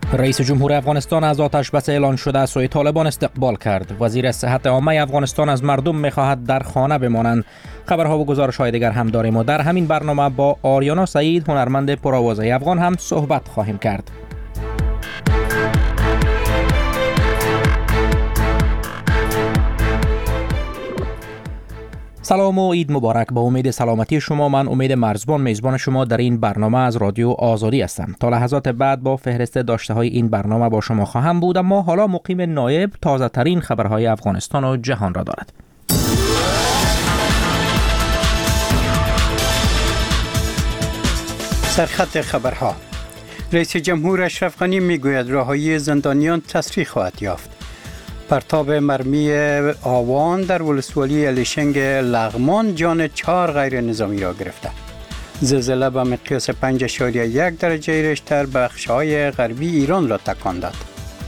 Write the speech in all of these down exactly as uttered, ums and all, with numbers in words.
رئیس جمهور افغانستان از آتش بس اعلان شده سوی طالبان استقبال کرد. وزیر صحت عامه افغانستان از مردم می‌خواهد در خانه بمانند. خبرها و گزارش‌های دیگر هم داریم و در همین برنامه با آریانا سعید، هنرمند پرآوازه افغان هم صحبت خواهیم کرد. سلام و عید مبارک. با امید سلامتی شما، من امید مرزبان میزبان شما در این برنامه از رادیو آزادی هستم. تا لحظات بعد با فهرست داشته های این برنامه با شما خواهم بود، اما حالا مقیم نایب تازه ترین خبرهای افغانستان و جهان را دارد. سرخط خبرها. رئیس جمهور اشرف غنی میگوید رهایی زندانیان تسریع خواهد یافت. پرتاب مرمی آوان در ولسوالی الیشنگ لغمان جان چهار غیر نظامی را گرفته. زلزله به مقیاس پنج اشاریه یک درجه ریشتر بخش‌های غربی ایران را تکان داد.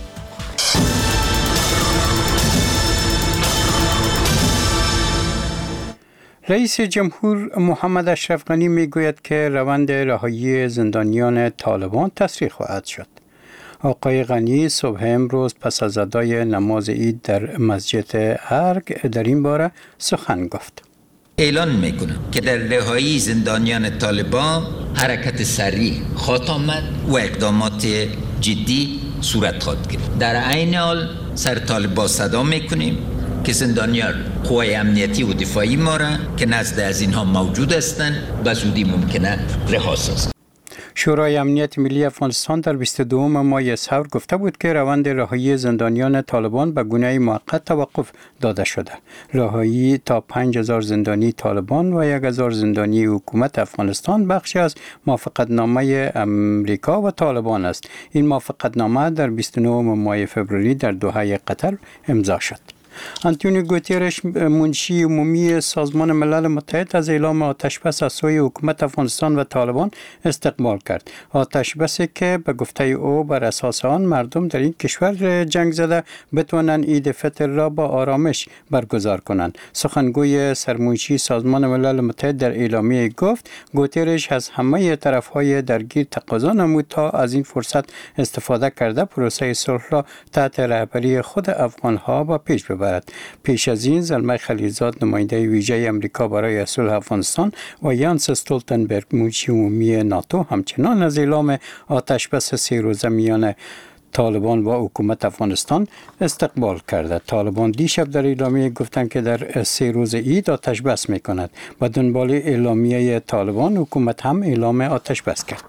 رئیس جمهور محمد اشرف غنی میگوید که روند رهایی زندانیان طالبان تسریع خواهد شد. آقای غنی صبح امروز پس از ادای نماز عید در مسجد ارگ در این باره سخن گفت. اعلان میکنم که در رهایی زندانیان طالبان حرکت سریع خواهد آمد و اقدامات جدی صورت خواهد گرفت. در عین حال سر طالبان صدا میکنیم که زندانیان قوای امنیتی و دفاعی ما را که نزد از اینها موجود هستند به زودی ممکنه رها سازند. شورای امنیت ملی افغانستان در بیست و دوم ماه سور گفته بود که روند رهایی زندانیان طالبان به گونه موقت توقف داده شده. رهایی تا پنج هزار زندانی طالبان و یک هزار زندانی حکومت افغانستان بخشی از موافقتنامه امریکا و طالبان است. این موافقتنامه در بیست و نهم ماه فوریه در دوحه قطر امضا شد. آنتونیو گوترش، منشی عمومی سازمان ملل متحد، از اعلام آتشبس از سوی حکومت افغانستان و طالبان استقبال کرد. آتشبسی که به گفته او بر اساس آن مردم در این کشور جنگ زده بتوانند عید فطر را با آرامش برگزار کنند. سخنگوی سرمنشی سازمان ملل متحد در اعلامیه گفت گوترش از همه طرف‌های درگیر تقاضا نمود تا از این فرصت استفاده کرده پروسه صلح را تحت رهبری خود افغان‌ها با پیش ببرند. پیش از این زلمه خلیلزاد، نماینده ویژه امریکا برای صلح افغانستان، و یانس استولتنبرگ، منشی عمومی ناتو، همچنان از اعلام آتشبس سه روزه میان طالبان و حکومت افغانستان استقبال کرده. طالبان دیشب در اعلامیه گفتند که در سه روز عید آتشبس میکند. با دنبال اعلامیه طالبان، حکومت هم اعلام آتشبس کرد.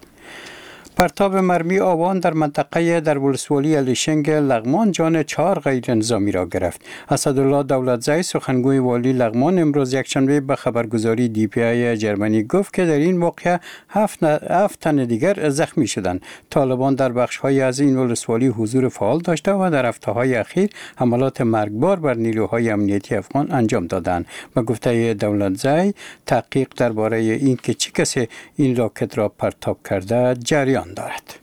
پرتاب مرمی آوان در منطقه در ولسوالی الیشنگ لغمان جان چهار غیر نظامی را گرفت. اسدالله دولتزی، سخنگوی والی لغمان، امروز یکشنبه به خبرگزاری دی پی آی جرمنی گفت که در این واقعه هفت, هفت تن دیگر زخمی شدند. طالبان در بخش‌های از این ولسوالی حضور فعال داشته و در هفته‌های اخیر حملات مرگبار بر نیروهای امنیتی افغان انجام دادند. به گفته دولتزی، تحقیق درباره اینکه چه کسی این راکت را پرتاب کرده جریان دارد.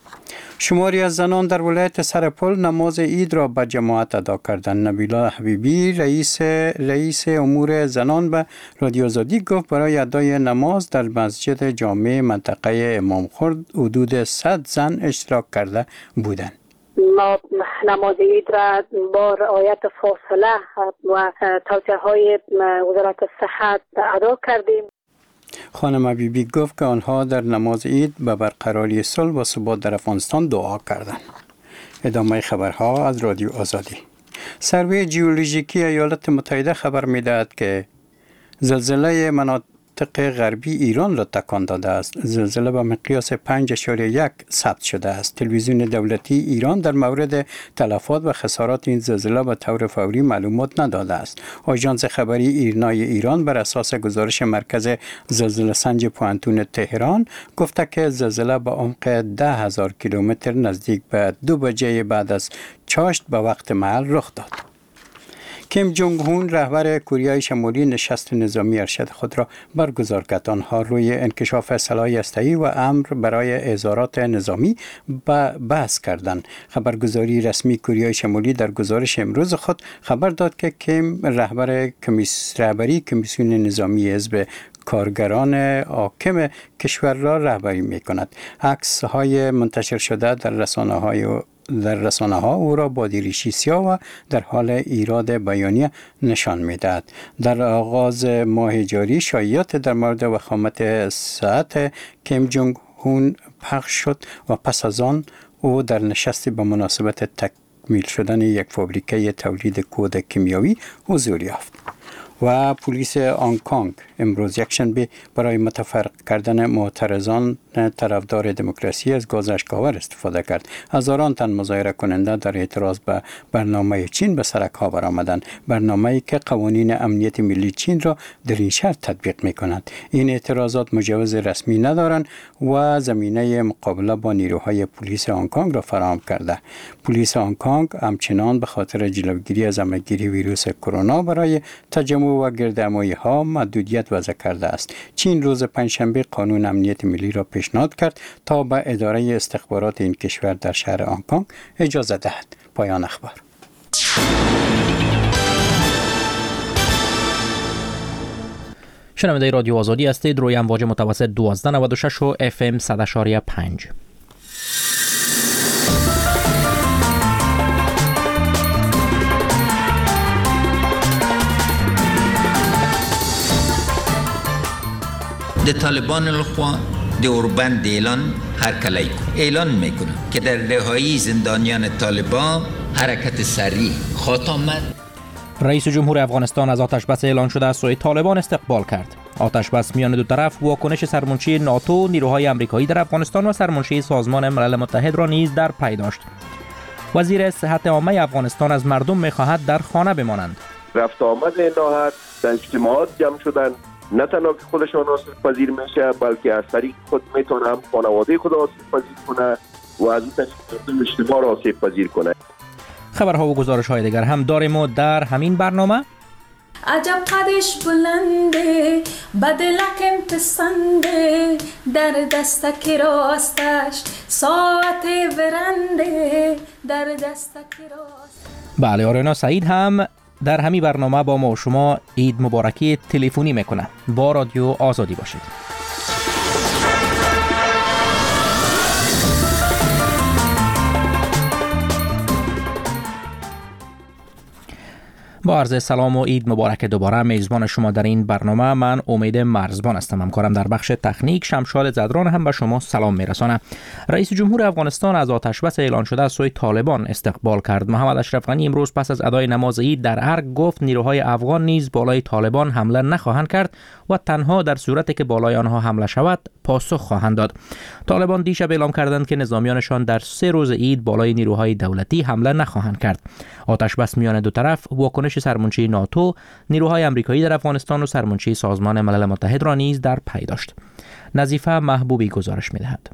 شماری از زنان در ولایت سرپل نماز عید را به جماعت ادا کردند. نبیلا حبیبی، رئیس رئیس امور زنان، به رادیو آزادی گفت برای ادای نماز در مسجد جامع منطقه امام خورد حدود صد زن اشتراک کرده بودند. ما نماز عید را با رعایت فاصله و توصیه های وزارت صحت ادا کردیم. خانم حبیبی گفت که آنها در نماز عید به برقراری صلح و ثبات در افغانستان دعا کردند. ادامه خبرها از رادیو آزادی. سروی ژئولوژیکی ایالات متحده خبر می‌دهد که زلزله مناطق غربی ایران را تکان داده است. زلزله به مقیاس پنج اشاریه یک ثبت شده است. تلویزیون دولتی ایران در مورد تلفات و خسارات این زلزله به طور فوری معلومات نداده است. آژانس خبری ایرنای ایران بر اساس گزارش مرکز زلزله سنج پوانتون تهران گفته که زلزله به عمق ده هزار کیلومتر نزدیک به دو بجه بعد از چاشت به وقت محل رخ داد. کیم جونگ هون رهبر کره شمالی نشست نظامی ارشد خود را برگزار کرد. آنها روی انکشاف سلاح هسته‌ای و امر برای اظهارات نظامی بحث کردند. خبرگزاری رسمی کره شمالی در گزارش امروز خود خبر داد که کیم رهبر کمیس رهبری کمیسیون نظامی حزب کارگران حاکم کشور را رهبری می کند. عکس های منتشر شده در رسانه های در رسانه ها او را با دریچه سیاه و در حال ایراد بیانیه نشان می دهد. در آغاز ماه جاری شایعات در مورد وخامت صحت کیم جونگ هون پخش شد و پس از آن او در نشستی به مناسبت تکمیل شدن یک فابریکه تولید کود کیمیایی حضور یافت. و پلیس هنگ کنگ امروز یکشنبه برای متفرق کردن معترضان طرفدار دموکراسی از گاز اشک‌آور استفاده کرد. هزاران تن مظاهره کننده در اعتراض به برنامه چین به سرک ها برآمدند. برنامه‌ای که قوانین امنیت ملی چین را در این شهر تطبیق می‌کند. این اعتراضات مجوز رسمی ندارند و زمینه مقابله با نیروهای پلیس هنگ کنگ را فراهم کرده. پلیس هنگ کنگ همچنان به خاطر جلوگیری از همه‌گیری ویروس کرونا برای تجمع و گردهمایی ها محدودیت وضع کرده است. چین روز پنجشنبه قانون امنیت ملی را پیشنهاد کرد تا به اداره استخبارات این کشور در شهر هنگ کنگ اجازه دهد. پایان اخبار. شنونده رادیو آزادی هستید. روی امواج متوسط دوازده نود و شش و اف ام صد و پنج. د طالبان لخوا د اوربند اعلان هرکلی کن اعلان میکنه که در رهایی زندانیان طالبان حرکت سریع خواهد آمد. رئیس جمهور افغانستان از آتش بس اعلان شده از سوی طالبان استقبال کرد. آتش بس میان دو طرف واکنش سرمنشی ناتو، نیروهای آمریکایی در افغانستان و سرمنشی سازمان ملل متحد را نیز در پی داشت. وزیر صحت عامه افغانستان از مردم می‌خواهد در خانه بمانند. رفت آمد ناحق در اجتماعات جمع شدن نه تنها که خودشان آسیب پذیر میشه بلکه از طریق خود میتونه هم خانواده خود آسیب پذیر کنه و از این طریق اجتماع را آسیب پذیر کنه. خبرها و گزارش های دیگر هم داریم و در همین برنامه عجب قدش بلنده بدلکم پسنده در دستک راستش ساعت ورنده در دستک راستش. بله، آریانا سعید هم در همین برنامه با ما و شما عید مبارکی تلفنی میکنه. با رادیو آزادی باشید. با عرض سلام و عید مبارک دوباره. میزبان شما در این برنامه من امید مرزبان هستم. همکارم در بخش تکنیک شمشاد زدران هم به شما سلام میرسانه. رئیس جمهور افغانستان از آتش بس اعلان شده از سوی طالبان استقبال کرد. محمد اشرف غنی امروز پس از ادای نماز عید در ارگ گفت نیروهای افغان نیز بالای طالبان حمله نخواهند کرد و تنها در صورتی که بالای آنها حمله شود پاسخ خواهند داد. طالبان دیشب اعلام کردند که نظامیانشان در سه روز عید بالای نیروهای دولتی حمله نخواهند کرد. آتش بس میان دو طرف واکنش سرمنشی ناتو، نیروهای آمریکایی در افغانستان و سرمنشی سازمان ملل متحد را نیز در پی داشت. نظیفه محبوبی گزارش می‌دهد.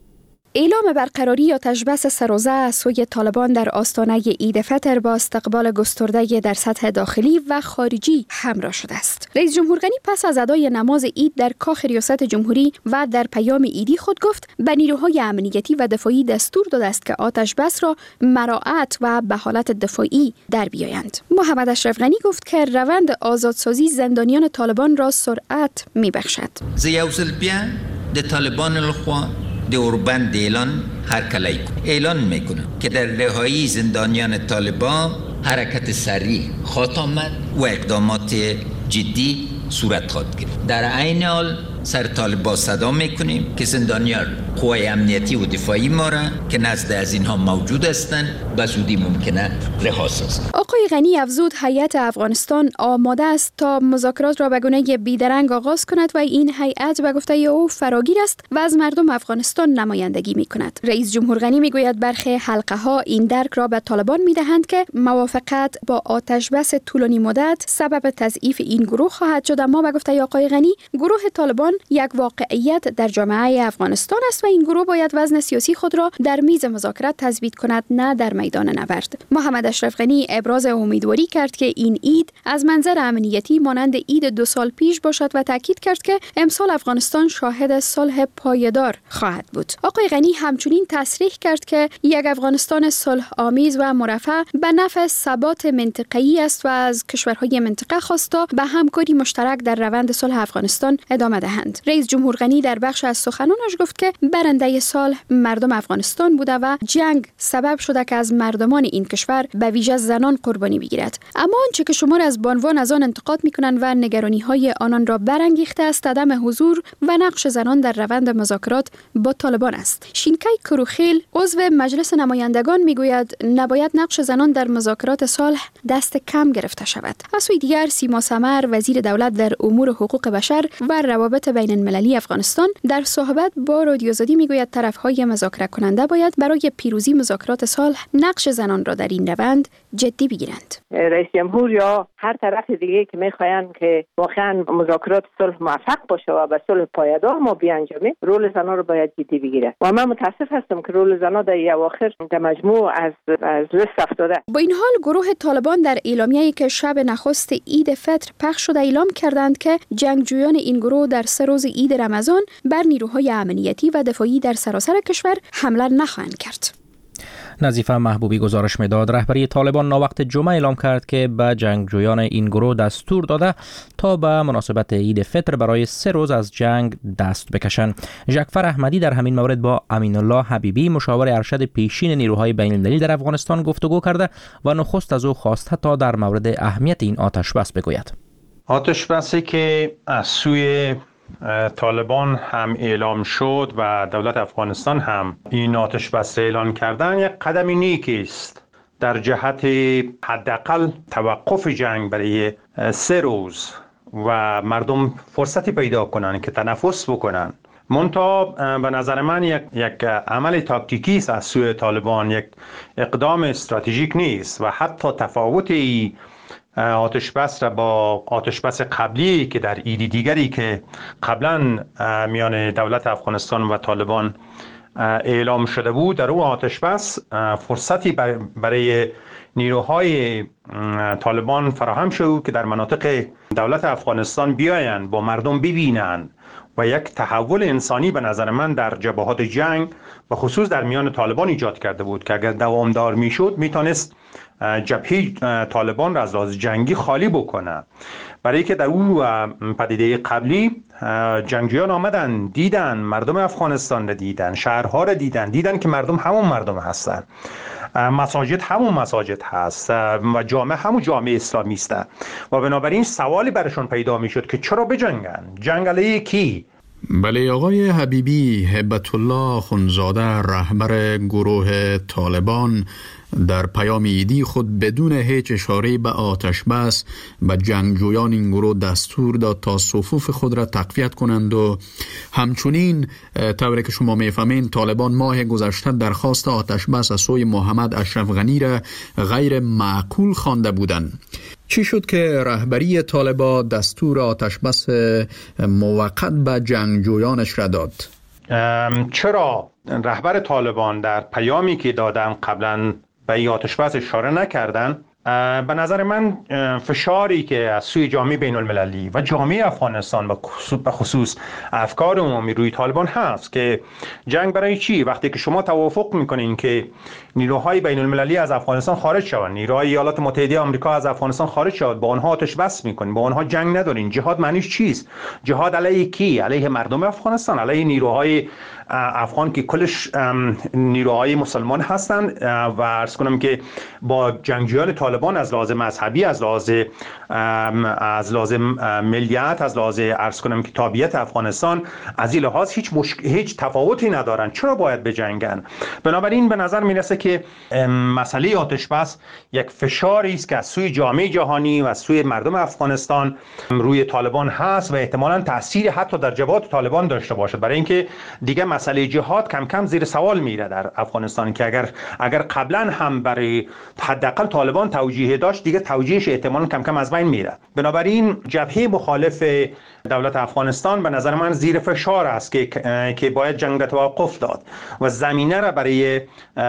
اعلام برقراری آتش بس سه‌روزه از سوی طالبان در آستانه عید فطر با استقبال گسترده در سطح داخلی و خارجی همراه شده است. رئیس جمهور غنی پس از ادای نماز عید در کاخ ریاست جمهوری و در پیام عیدی خود گفت به نیروهای امنیتی و دفاعی دستور داده است که آتش بس را مراعات و به حالت دفاعی در بیایند. محمد اشرف غنی گفت که روند آزادسازی زندانیان طالبان را سرعت می‌بخشد. زیوزل بیا د طالبان لخوا د اوربند اعلان هرکلی کن اعلان میکنه که در رهایی زندانیان طالبان حرکت سریع خواهد آمد و اقدامات جدی صورت خواهد گرفت. در عین حال سر طالبان صدا میکنیم که زندانیان قوای امنیتی و دفاعی ما را که نزد از اینها موجود هستند به زودی ممکنه رها سازند. آقای غنی افزود هیئت افغانستان آماده است تا مذاکرات را به گونه بیدرنگ آغاز کند و این هیئت به گفته او فراگیر است و از مردم افغانستان نمایندگی می کند. رئیس جمهور غنی می گوید برخی حلقه ها این درک را به طالبان می دهند که موافقت با آتش بس طولانی مدت سبب تضعیف این گروه خواهد شد، اما به گفته آقای غنی گروه طالبان یک واقعیت در جامعه افغانستان است و این گروه باید وزن سیاسی خود را در میز مذاکرات تثبیت کند، نه در میدان نبرد. محمد اشرف غنی ابراز امیدواری کرد که این عید از منظر امنیتی مانند عید دو سال پیش باشد و تاکید کرد که امسال افغانستان شاهد صلح پایدار خواهد بود. آقای غنی همچنین تصریح کرد که یک افغانستان صلح آمیز و مرفه به نفع ثبات منطقه‌ای است و از کشورهای منطقه خواست تا به همکاری مشترک در روند صلح افغانستان ادامه دهند. رئیس جمهور غنی در بخش از سخنانش گفت که برنده صلح مردم افغانستان بوده و جنگ سبب شده که از مردمان این کشور به ویژه زنان قربانی بگیرد. اما آنچه که شمار از بانوان از آن انتقاد میکنند و نگرانی‌های آنان را برانگیخته است عدم حضور و نقش زنان در روند مذاکرات با طالبان است. شینکای کروخیل عضو مجلس نمایندگان میگوید نباید نقش زنان در مذاکرات صلح دست کم گرفته شود. از سوی دیگر سیما سمر وزیر دولت در امور حقوق بشر و روابط بین المللی افغانستان در صحبت با رادیو آزادی میگوید طرفهای مذاکره کننده باید برای پیروزی مذاکرات صلح نقش زنان را در این روند جدی بگیرند. رئیس جمهور یا هر طرف دیگه که میخواین که واقعا مذاکرات صلح موفق باشه و به صلح پایدار ما بیانجامیم، رول زنان رو باید جدی بگیره. و من متاسف هستم که رول زنان در اواخر در مجموع از از لیست افتاده. با این حال گروه طالبان در اعلامیه‌ای که شب نخست عید فطر پخش شده اعلام کردند که جنگجویان این گروه در سه روز عید رمضان بر نیروهای امنیتی و دفاعی در سراسر کشور حمله نخواهند کرد. نظیفه محبوبی گزارش میداد رهبری طالبان ناوقت جمعه اعلام کرد که به جنگجویان این گروه دستور داده تا به مناسبت عید فطر برای سه روز از جنگ دست بکشند. ژکفر احمدی در همین مورد با امین الله حبیبی مشاور ارشد پیشین نیروهای بین المللی در افغانستان گفتگو کرده و نخست از او خواسته تا در مورد اهمیت این آتش بس بگوید. آتش بسی که از سوی طالبان هم اعلام شد و دولت افغانستان هم این آتش بس اعلان کردن یک قدم نیکی است در جهت حداقل توقف جنگ برای سه روز و مردم فرصتی پیدا کنن که تنفس بکنن. منتها به نظر من یک, یک عمل تاکتیکی است از سوی طالبان، یک اقدام استراتژیک نیست و حتی تفاوتی آتش بس را با آتش بس قبلی که در عید دیگری که قبلا میان دولت افغانستان و طالبان اعلام شده بود، در اون آتش بس فرصتی برای نیروهای طالبان فراهم شد که در مناطق دولت افغانستان بیاین با مردم ببینن و یک تحول انسانی به نظر من در جبهات جنگ و خصوص در میان طالبان ایجاد کرده بود که اگر دوامدار میشد میتونست جبهه طالبان را از لحاظ جنگی خالی بکنه. برای که در اون پدیده قبلی جنگجویان آمدن دیدن مردم افغانستان را دیدن، شهرها را دیدن، دیدن که مردم همون مردم هستن، مساجد همون مساجد هست و جامعه همون جامعه اسلامی است و بنابراین سوالی برشون پیدا میشد که چرا بجنگن؟ جنگ علیه کی؟ بله، آقای حبیبی، هبت الله خونزاده رهبر گروه طالبان در پیام عیدی خود بدون هیچ اشاره به آتش بس به جنگجویان این گروه دستور داد تا صفوف خود را تقویت کنند و همچنین طوری که شما میفهمین طالبان ماه گذشته درخواست آتش بس از سوی محمد اشرف غنی را غیر معقول خوانده بودند. چی شد که رهبری طالبان دستور آتش بس موقت به جنگجویانش را داد؟ چرا رهبر طالبان در پیامی که دادن قبلا به این آتش بس اشاره نکردن؟ به نظر من فشاری که از سوی جامعه بین المللی و جامعه افغانستان به خصوص افکار عمومی روی طالبان هست که جنگ برای چی؟ وقتی که شما توافق میکنین که نیروهای بین المللی از افغانستان خارج شوند، نیروهای ایالات متحده آمریکا از افغانستان خارج شود، با آنها آتش بس میکنین، با آنها جنگ ندارین، جهاد معنیش چیست؟ جهاد علیه کی؟ علیه مردم افغانستان، علیه نیروهای افغان که کلش نیروهای مسلمان هستند و عرض کنم که با جنگجویان طالبان از لحاظ مذهبی، از لحاظ از لحاظ ملیت، از لحاظ عرض کنم که تابعیت افغانستان از این لحاظ هیچ مشک... هیچ تفاوتی ندارن. چرا باید بجنگن؟ بنابراین به نظر میرسه که مسئله آتش بس یک فشاری است که از سوی جامعه جهانی و از سوی مردم افغانستان روی طالبان هست و احتمالاً تأثیر حتی در جبهات طالبان داشته باشد، برای اینکه دیگه مسئله جهاد کم کم زیر سوال میره در افغانستان که اگر اگر قبلا هم برای حداقل طالبان توجیه داشت دیگه توجیهش احتمالاً کم کم از بین میره. بنابراین جبهه مخالف دولت افغانستان به نظر من زیر فشار است که که باید جنگ را توقف داد و زمینه را برای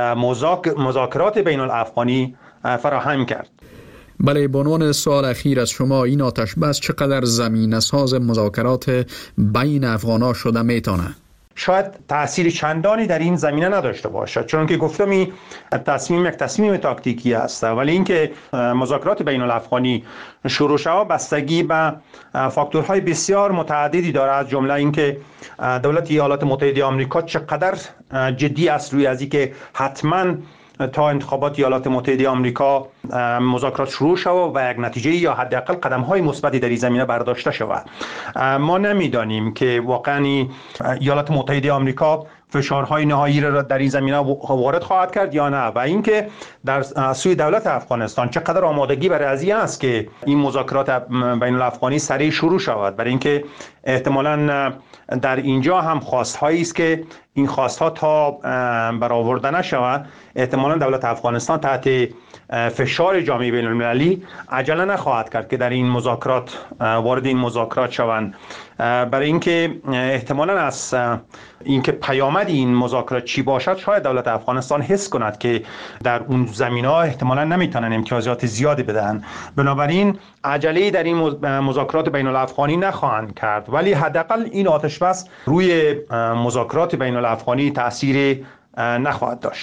مذاکرات بین الافغانی فراهم کرد. بله، به عنوان سوال اخیر از شما، این آتش بس چقدر زمینه ساز مذاکرات بین افغانا شده میتونه؟ شاید تأثیر چندانی در این زمینه نداشته باشد، چون که گفتم این تصمیم یک تصمیم تاکتیکی است، ولی اینکه مذاکرات بین الافغانی شروع شود بستگی به فاکتورهای بسیار متعددی داره، از جمله اینکه دولت ایالات متحده آمریکا چقدر جدی است روی از اینکه حتما تا انتخابات ایالات متحده آمریکا مذاکرات شروع شود و یک نتیجه یا حداقل قدم‌های مثبتی در این زمینه برداشته شود. ما نمی‌دانیم که واقعاً ایالات متحده آمریکا فشارهای نهایی را در این زمینه وارد خواهد کرد یا نه، و اینکه در سوی دولت افغانستان چقدر آمادگی برای از این است که این مذاکرات بین الافغانی سریع شروع شود، برای اینکه احتمالاً در اینجا هم خواست‌هایی است که این خواست‌ها تا برآورده نشود، احتمالاً دولت افغانستان تحت فشار جامعه بین المللی عجله نخواهد کرد که در این مذاکرات وارد این مذاکرات شوند، برای اینکه احتمالاً از اینکه پیامد این مذاکرات چی باشد شاید دولت افغانستان حس کند که در اون زمینه‌ها احتمالاً نمیتونن امتیازات زیادی بدن، بنابراین عجله در این مذاکرات بین الافغانی نخواهند کرد، ولی حداقل این آتش بس روی مذاکرات بین الافغانی تأثیر نخواهد داشت.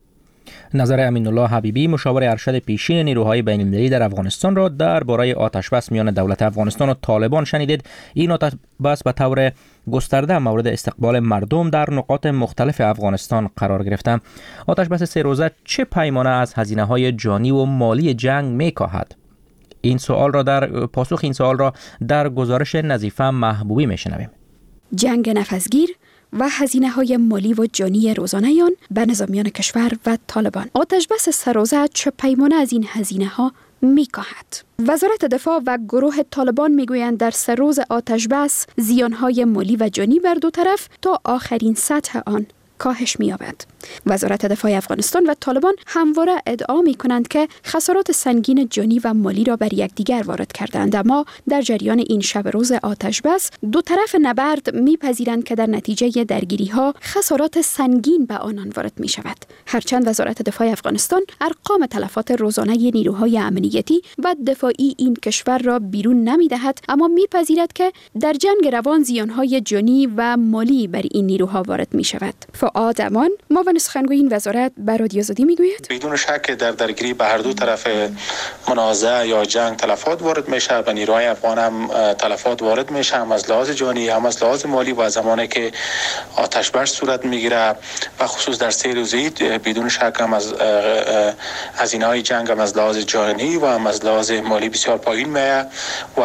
نظر امین الله حبیبی، مشاور ارشد پیشین نیروهای بین المللی در افغانستان را درباره آتش‌بس میان دولت افغانستان و طالبان شنیدید. این آتش‌بس به طور گسترده مورد استقبال مردم در نقاط مختلف افغانستان قرار گرفته. آتش‌بس سه روزه چه پیمانه از هزینه‌های جانی و مالی جنگ می‌کاهد؟ این سوال را در پاسخ این سوال را در گزارش نظیفه محبوبی میشنویم. جنگ نفسگیر و هزینه‌های مالی و جانی روزانه آن به نظامیان کشور و طالبان. آتش‌بس سه روزه چه پیمانه از این هزینه‌ها می‌کاهد؟ وزارت دفاع و گروه طالبان میگویند در سه روز آتش‌بس زیان‌های مالی و جانی بر دو طرف تا آخرین سطح آن کاهش می‌یابد. وزارت دفاع افغانستان و طالبان همواره ادعا می‌کنند که خسارات سنگین جانی و مالی را بر یکدیگر وارد کردند، اما در جریان این شب روز آتش‌بس دو طرف نبرد می‌پذیرند که در نتیجه درگیری‌ها خسارات سنگین به آنان وارد می‌شود. هرچند وزارت دفاع افغانستان ارقام تلفات روزانه نیروهای امنیتی و دفاعی این کشور را بیرون نمی‌دهد، اما می‌پذیرد که در جنگ روان زیان‌های جانی و مالی بر این نیروها وارد می‌شود. فؤاد امان، معاون سخنگوی این وزارت، بر رادیو آزادی میگوید بدون شک در درگیری به هر دو طرف منازعه یا جنگ تلفات وارد میشه، به نیروهای افغان هم تلفات وارد میشه، هم از لحاظ جانی هم از لحاظ مالی، و زمانی که آتش بس صورت میگیره و خصوص در سه روزه بدون شک هم از هزینه‌های جنگ هم از لحاظ جانی و هم از لحاظ مالی بسیار پایین میاد و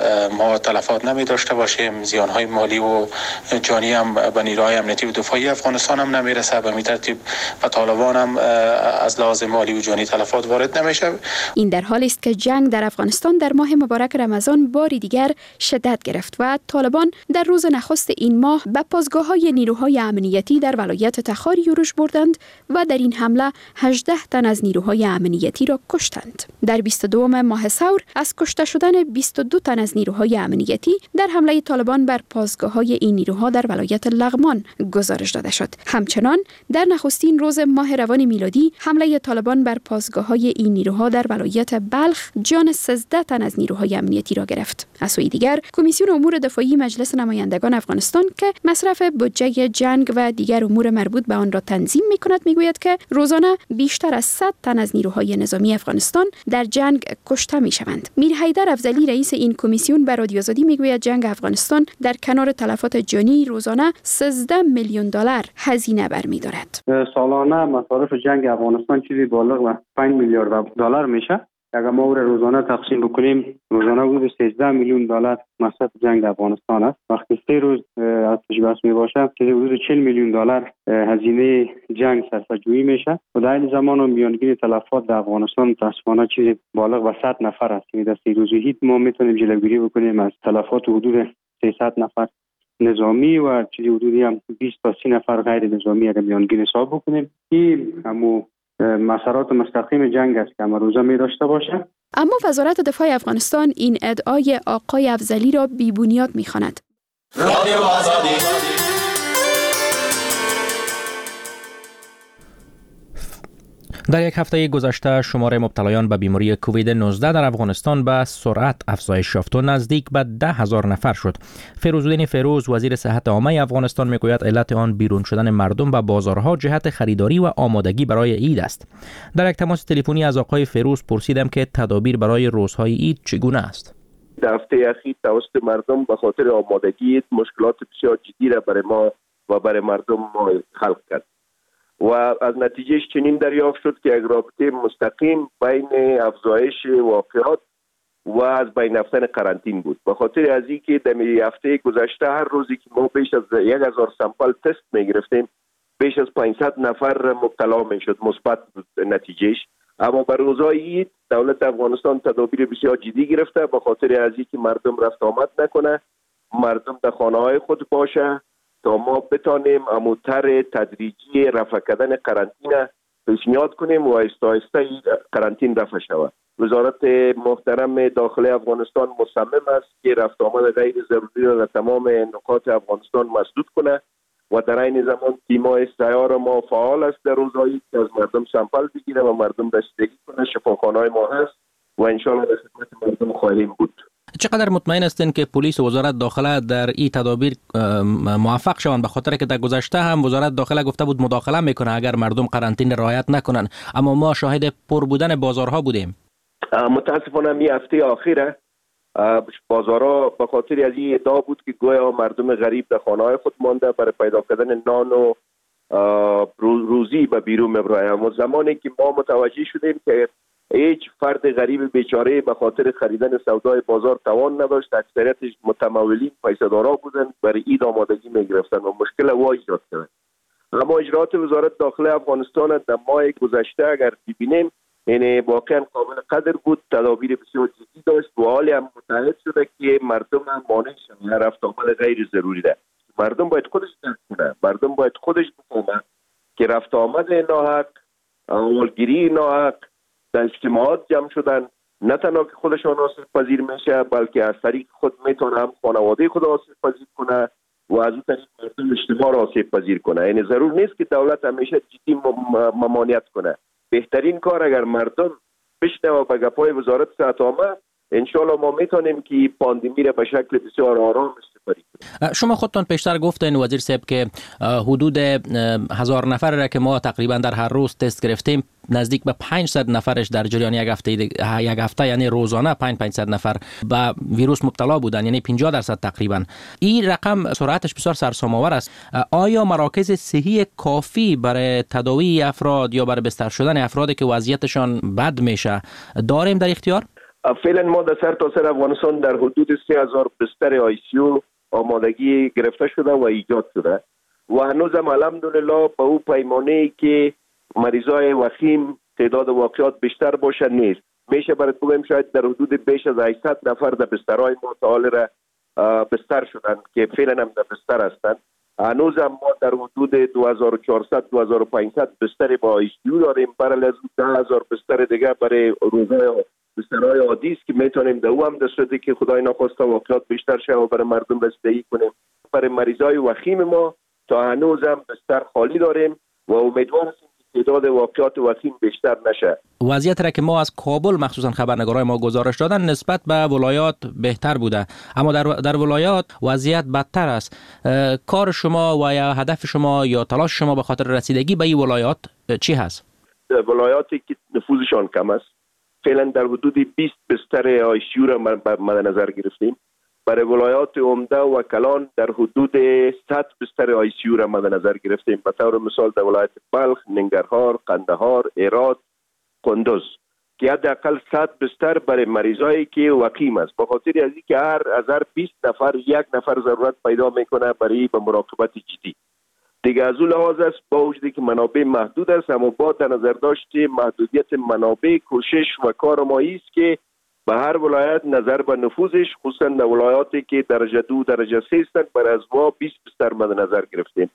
ما تلفات نمی داشته باشیم. زیان‌های مالی و جانی هم به نیروهای امنیتی و دفاعی افغانستان هم نمیرسه، به ترتیب و طالبان هم از لحاظ مالی و جانی تلفات وارد نمیشه. این در حالی است که جنگ در افغانستان در ماه مبارک رمضان باری دیگر شدت گرفت و طالبان در روز نخست این ماه به پاسگاه‌های نیروهای امنیتی در ولایت تخار یورش بردند و در این حمله هجده تن از نیروهای امنیتی را کشتند. در بیست و دوم ماه ثور از کشته شدن بیست و دو تن از نیروهای امنیتی در حمله طالبان بر پاسگاه‌های این نیروها در ولایت لغمان گزارش داده شد. همچنان در نخستین روز ماه روان میلادی حمله طالبان بر پاسگاه‌های این نیروها در ولایت بلخ جان سیزده تن از نیروهای امنیتی را گرفت. از سوی دیگر کمیسیون امور دفاعی مجلس نمایندگان افغانستان که مصرف بودجه جنگ و دیگر امور مربوط به آن را تنظیم می‌کند میگوید که روزانه بیشتر از صد تن از نیروهای نظامی افغانستان در جنگ کشته می‌شوند. میر حیدر افضلی رئیس این کمیسیون به رادیو آزادی میگوید جنگ افغانستان در کنار تلفات جانی روزانه سیزده میلیون دلار هزینه برمی‌دارد. سالانه مصارف جنگ افغانستان چیزی بالغ به پنج میلیارد دلار میشه. اگر ما او را روزانه تقسیم بکنیم، روزانه حدود سیزده میلیون دلار مصرف جنگ افغانستان است. وقتی سه روز آتش بس می باشه که حدود چهل میلیون دلار هزینه جنگ صرفه‌جویی میشه و در این زمان هم میانگین تلفات در افغانستان متاسفانه چیزی بالغ به صد نفر است. یعنی در سه روز هیچ ما میتونیم جلوگیری بکنیم از تلفات حدود سیصد نفر نظامی و چیزی حدودی هم بیست تا سی نفر غیر نظامی اگر میانگین حساب بکنیم. این همو مسارات مستقیم جنگ است که امروزه می داشته باشه. اما وزارت دفاع افغانستان این ادعای آقای افضلی را بی‌بنیاد می‌خواند. رادیو آزادی. در یک هفته گذشته شمار مبتلایان به بیماری کووید نوزده در افغانستان به سرعت افزایش یافت و نزدیک به ده هزار نفر شد. فیروزالدین فیروز وزیر صحت عامه افغانستان میگوید علت آن بیرون شدن مردم به بازارها جهت خریداری و آمادگی برای عید است. در یک تماس تلفنی از آقای فیروز پرسیدم که تدابیر برای روزهای عید چگونه است. در هفته اخیر توسط مردم به خاطر آمادگی مشکلات بسیار جدی را برای ما و برای مردم ما خلق کرد و از نتیجهش چنین دریافت شد که یک رابطه مستقیم بین افزایش واقعات و از بین رفتن قرنطین بود. به خاطر از اینکه در هفته گذشته هر روزی که ما بیش از یک هزار سامپل تست میگرفتیم بیش از پانصد نفر مبتلا میشد، مثبت بود نتیجهش. اما بر روزهای عید دولت افغانستان تدابیر بسیار جدی گرفته به خاطر از اینکه مردم رفت آمد نکنه، مردم در خانه های خود باشه تا ما بتانیم اموتر تدریجی رفع کردن قرنطینه پیشنهاد کنیم و آهسته آهسته قرنطین رفع شود. وزارت محترم داخلی افغانستان مصمم است که رفت آمد غیر ضروری را در تمام نقاط افغانستان مسدود کنه و در این زمان تیم‌های سیار ما فعال است در روزهای که از مردم سامپل بگیره و مردم رسیدگی کنه. شفاخانه‌های ما هست و انشاءالله در خدمت مردم خواهیم بود. چقدر مطمئن هستین که پلیس و وزارت داخله در این تدابیر موفق شوند؟ به خاطر که در گذشته هم وزارت داخله گفته بود مداخله میکنه اگر مردم قرنطینه رعایت نکنن، اما ما شاهد پر بودن بازارها بودیم. متاسفانه می هفته اخیره بازارها به خاطر از این ادعا بود که گویا مردم غریب در خانه‌های خود مانده برای پیدا کردن نان و روزی به بیرون میبرند. اما زمانی که ما متوجه شدیم که هیچ فرد غریب بیچاره به خاطر خریدن سودای بازار توان نداشت، اکثریتش متمولین پیسه‌دارا بودند، برای عید آمادگی میگرفتند و مشکل وا ایجاد کرد. اما اجرات وزارت داخلی افغانستان در ماه گذشته اگر ببینیم یعنی واقعا قابل قدر بود، تدابیر بسیار جدی داشت و حالی هم متحد شده که مردم هم مانع شدن رفت آمد غیر ضروری ده. مردم باید خودش درک کنه، مردم باید خودش بفهمه که رفت آمد ناحق، اولگیری ناحق، در اجتماعات جمع شدن نه تنها که خودشان آسیب پذیر میشه بلکه از طریق خود میتونه هم خانواده خود آسیب پذیر کنه و از اون طریق مردم اجتماع را آسیب پذیر کنه. یعنی ضرور نیست که دولت همیشه جدی ممانعت کنه. بهترین کار اگر مردم بشنوه به گپای وزارت صحت عامه، انشالله ما میتونیم که پاندمی را به شکل بسیار آرام استفاده کنیم. شما خودتان پیشتر گفتین وزیر صاحب که حدود هزار نفر را که ما تقریبا در هر روز تست گرفتیم نزدیک به پانصد نفرش در جریان یک هفته یک هفته یعنی روزانه پانصد نفر به ویروس مبتلا بودن، یعنی پنجاه درصد تقریبا. این رقم سرعتش بسیار سرسام‌آور است. آیا مراکز صحی کافی برای تداوی افراد یا برای بستر شدن افرادی که وضعیتشان بد میشه داریم در اختیار؟ فعلا ما در سر تا سر افغانستان در حدود سه هزار بستر آی سی یو آمادگی گرفته شده و ایجاد شده و هنوز هم الحمدلله به او پیمانه که مریضای وخیم تعداد واقعات بیشتر باشه نیست. میشه برای بگم شاید در حدود بیش از هشتصد نفر در بسترهای ما تا حال را بستر شدن که فعلا هم در بستر هستند. هنوز هم ما در حدود دو هزار و چهارصد دو هزار و پانصد بستر با آی سی یو داریم، برای از ده هزار بستر دیگه برای روزهای بسترهای عادی است که میتونیم در او هم در صورتی که خدای نخواسته واقعات بیشتر شه و برای مردم رسیدگی کنیم. برای مریضای وخیم ما تا هنوز هم بستر خالی داریم و امیدوار هستیم که تعداد واقعات وخیم بیشتر نشه. وضعیت را که ما از کابل مخصوصا خبرنگارای ما گزارش دادن نسبت به ولایات بهتر بوده، اما در در ولایات وضعیت بدتر است. کار شما و یا هدف شما یا تلاش شما به خاطر رسیدگی به این ولایات چی هست؟ در ولایاتی که نفوذشان کم است فعلا در حدود بیست بستر آی سی یو را مد نظر گرفتیم. برای ولایات عمده و کلان در حدود صد بستر آی سی یو را مد نظر گرفتیم. به طور مثال در ولایت بلخ، ننگرهار، قندهار، هرات، قندوز که حداقل صد بستر برای مریضایی که وخیم است. به خاطر از اینکه هر از هر بیست نفر یک نفر ضرورت پیدا میکنه برای به مراقبت جدی. دیگه از اون لحاظ است با وجودی که منابع محدود است، اما با در نظر داشت محدودیت منابع کوشش و کار ما است که به هر ولایت نظر به نفوذش خصوصا در ولایاتی که درجه دو درجه سه هستند برای از ما بیست بستر مد نظر گرفتیم.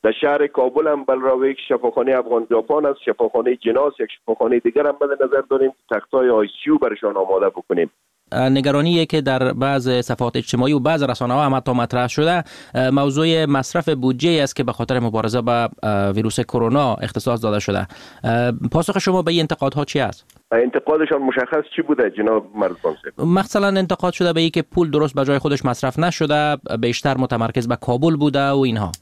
در شهر کابل هم بلراوه یک شفاخانه افغان ژاپن است، شفاخانه جناس، یک شفاخانه دیگر هم مد نظر داریم که تختای آی سی یو برشان آماده بکنیم. نگرانیه که در بعض صفحات اجتماعی و بعض رسانه‌ها هم حتی مطرح شده موضوع مصرف بودجه است که به خاطر مبارزه با ویروس کرونا اختصاص داده شده. پاسخ شما به این انتقادها چی است؟ انتقادشان مشخص چی بوده جناب مرزبان صاحب؟ مثلا انتقاد شده به این که پول درست به جای خودش مصرف نشده، بیشتر متمرکز به کابل بوده و اینها.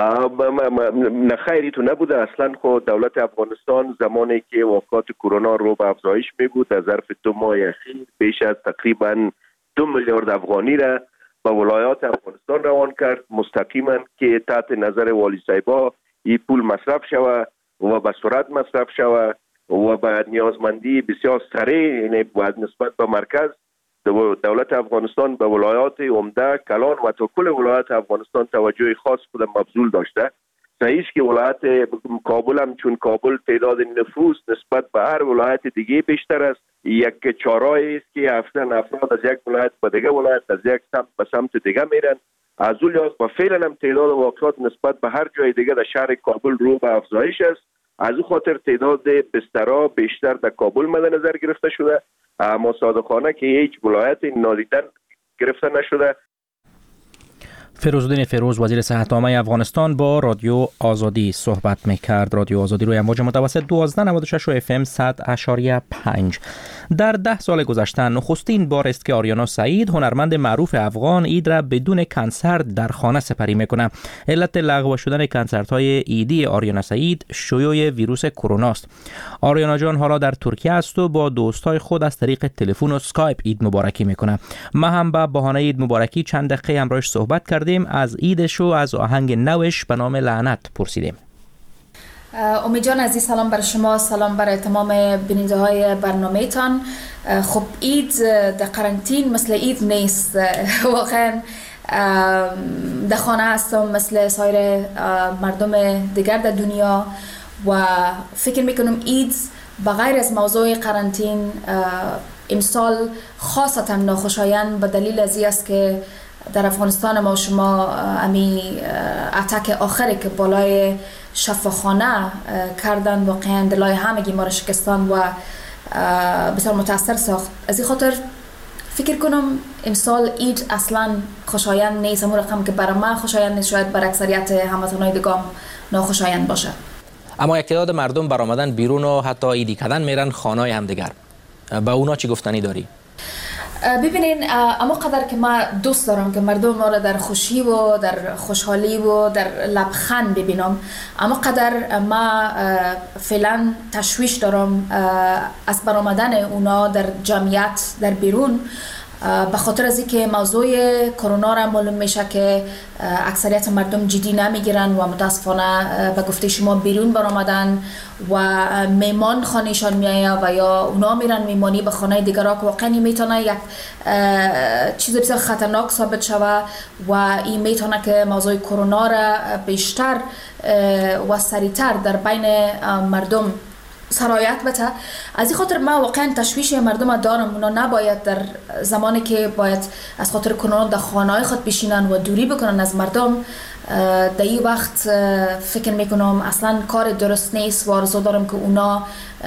نه خیری تو نبوده. اصلا خود دولت افغانستان زمانی که واقعات کرونا رو به افزایش می بود در ظرف دو ماه اخیر بیش از تقریبا دو میلیارد افغانی را به ولایات افغانستان روان کرد مستقیما که تحت نظر والی صاحبا این پول مصرف شود و به سرعت مصرف شود و به نیازمندی بسیار سریع، یعنی باید نسبت به مرکز دولت افغانستان به ولایات عمده، کلان و تا کل ولایات افغانستان توجه خاص خود مبذول داشته. صحیح که ولایت کابل هم چون کابل تعداد نفوس نسبت به هر ولایت دیگه بیشتر است، یک چارایی است که اصلا افراد از یک ولایت به دیگه ولایت از یک سمت به سمت دیگه میرن. از اون لحاظ و فعلا هم تعداد واقعات نسبت به هر جای دیگه در شهر کابل رو به افزایش است. از اون خاطر تعداد بسترها بیشتر در کابل مد نظر گرفته شده، اما صادقانه که هیچ ولایت نادیدن گرفته نشده. فیروزالدین فیروز وزیر صحت عامه افغانستان با رادیو آزادی صحبت میکرد. رادیو آزادی روی امواج متوسط دوازده نود و شش و اف ام صد اشاریه پنج. در ده سال گذشته نخستین بار است که آریانا سعید هنرمند معروف افغان عید را بدون کنسرت در خانه سپری میکنه. علت لغو شدن کنسرت های عیدی آریانا سعید شیوع ویروس کرونا است. آریانا جان حالا در ترکیه است و با دوستای خود از طریق تلفن و اسکایپ عید مبارکی میکنه. ما هم به بهانه عید مبارکی چند دقیقه همراهش صحبت کردیم. از عیدش و از آهنگ نوش به نام لعنت پرسیدیم. امید جان عزیز، سلام برای شما، سلام برای تمام بیننده های برنامه تان. خب عید در قرنطین مثل عید نیست، واقعا در خانه هستم مثل سایر مردم دیگر در دنیا و فکر میکنم عید بغیر از موضوع قرنطین امسال خاصتا ناخوشایند به دلیل از این است که در افغانستان ما شما امی اتک آخری که بالای شفاخانه کردن واقعا دلای همگی ما را شکستان و بسیار متاثر ساخت. از این خاطر فکر کنم امسال عید اصلا خوشایند نیست. همون رقم که برای من خوشایند نیست شاید بر اکثریت هموطنان دیگه ناخوشایند باشه. اما یک تعداد مردم برآمدن بیرون و حتی عیدی کردن میرن خانه‌های همدیگر. با اونا چی گفتنی داری؟ ببینین، اما قدر که ما دوست دارم که مردم ما را در خوشی و در خوشحالی و در لبخند ببینم، اما قدر ما فعلا تشویش دارم از برآمدن اونا در جمعیت در بیرون، به خاطر از اینکه موضوع کرونا را معلوم میشه که اکثریت مردم جدی نمیگیرن و متاسفانه به گفته شما بیرون برآمدن و میمان خانهشان میایه و یا اونا میرن میمانی به خانه دیگرها که واقعا میتونه یک چیز بسیار خطرناک ثابت شوه و این میتونه که موضوع کرونا را بیشتر و سریعتر در بین مردم سرایت بده. از این خاطر ما واقعا تشویش مردم دارم. اونا نباید در زمانی که باید از خاطر کرونا در خانه‌های خود بشینن و دوری بکنن از مردم، در این وقت فکر میکنم اصلا کار درست نیست و آرزو دارم که اونا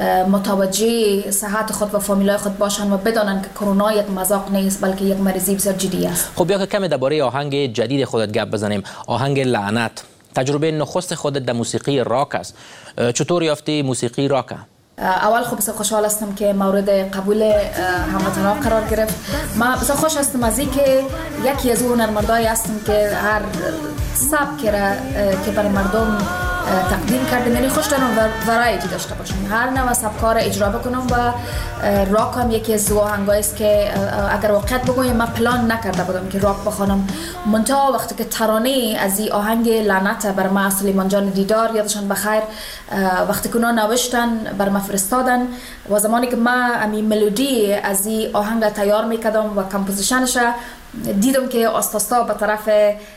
متوجه صحت خود و فامیلای خود باشن و بدانن که کرونا یک مذاق نیست بلکه یک مریضی بسیار جدی است. خب بیا که کمی درباره آهنگ جدید خودت گپ بزنیم. آهنگ لعنت تجربه نخست خودت در موسیقی راک است. چطور یافتی موسیقی راک؟ اول خب بسیار خوشحال هستم که مورد قبول هموطنان قرار گرفت. من بسیار خوش هستم از این که یکی از اون هنرمندایی هستم که هر سبکی را که برای مردم تقدیم کردم، یعنی خوش دارم و ورایتی داشته باشم، هر نوع سبکا را اجرا بکنم و راک هم یکی از آهنگایی است که اگر واقعیت بگویم من پلان نکرده بودم که راک بخوانم، منتها وقتی که ترانه از این آهنگ لعنت بر ما سلیمان جان دیدار یادشان بخیر وقتی که اونا نوشتن بر ما فرستادن و زمانی که من امی ملودی از این آهنگ تیار میکردم و کمپوزیشنش دیدم که آستاستا به طرف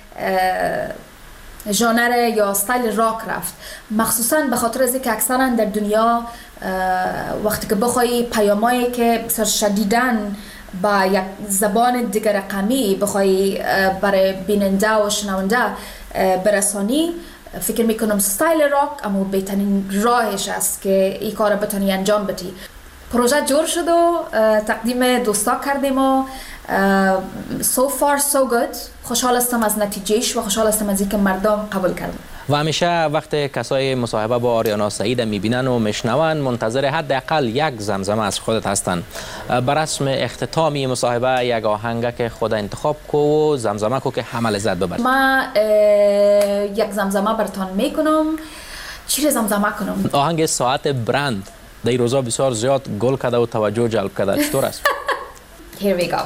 ژانر یا استایل راک رفت، مخصوصا به خاطر از اینکه اکثرا در دنیا وقتی که بخوای پیامایی که بسیار شدیدن با یک زبان دیگر رقمی بخوای برای بیننده و شنونده برسانی، فکر میکنم استایل راک اما بهترین راهش است که این کار بتونی انجام بدی. پروژه جور شد و تقدیم دوستا کردیم و so far so good. خوشحال هستم از نتیجهش و خوشحال هستم از اینکه مردم قبول کردن. و همیشه وقت کسای مصاحبه با آریانا سعید میبینن و میشنون منتظر حداقل یک زمزمه از خودت هستن. بر رسم اختتامی مصاحبه یک آهنگ که خود انتخاب کو و زمزمه کو که همه لذت ببرید. ما یک زمزمه براتون میکنم. چی زمزمه کنم؟ آهنگ ساعت برند در این روزا بسیار زیاد گل کرده و توجه جلب کرده. چطور است؟ Here we go.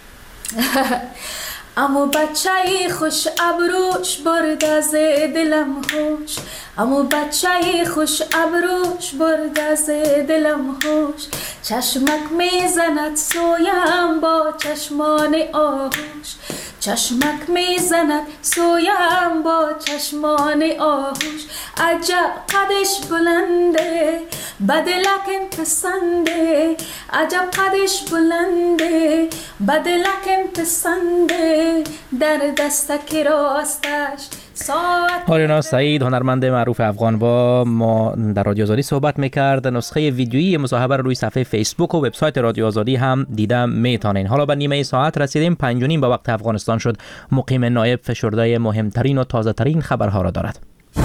امو بچه خوش ابروش برد از دلم خوش، امو بچه خوش ابروش برد از دلم خوش، چشمک میزند سویم با چشمان آغوش، چشمک میزند سویم با چشمان آغوش، عجب قدش بلنده بدلکم پسنده، عجب قدش بلنده بدلکم پسنده، در دستک راستش آریانا سعید هنرمند معروف افغان با ما در رادیو آزادی صحبت میکرد. نسخه ویدیویی مصاحبه رو روی صفحه فیسبوک و وبسایت رادیو آزادی هم دیده میتونین. حالا به نیمه ساعت رسیدیم. پنج و نیم به وقت افغانستان شد. مقیم نایب فشرده مهمترین و تازه ترین خبرها را دارد.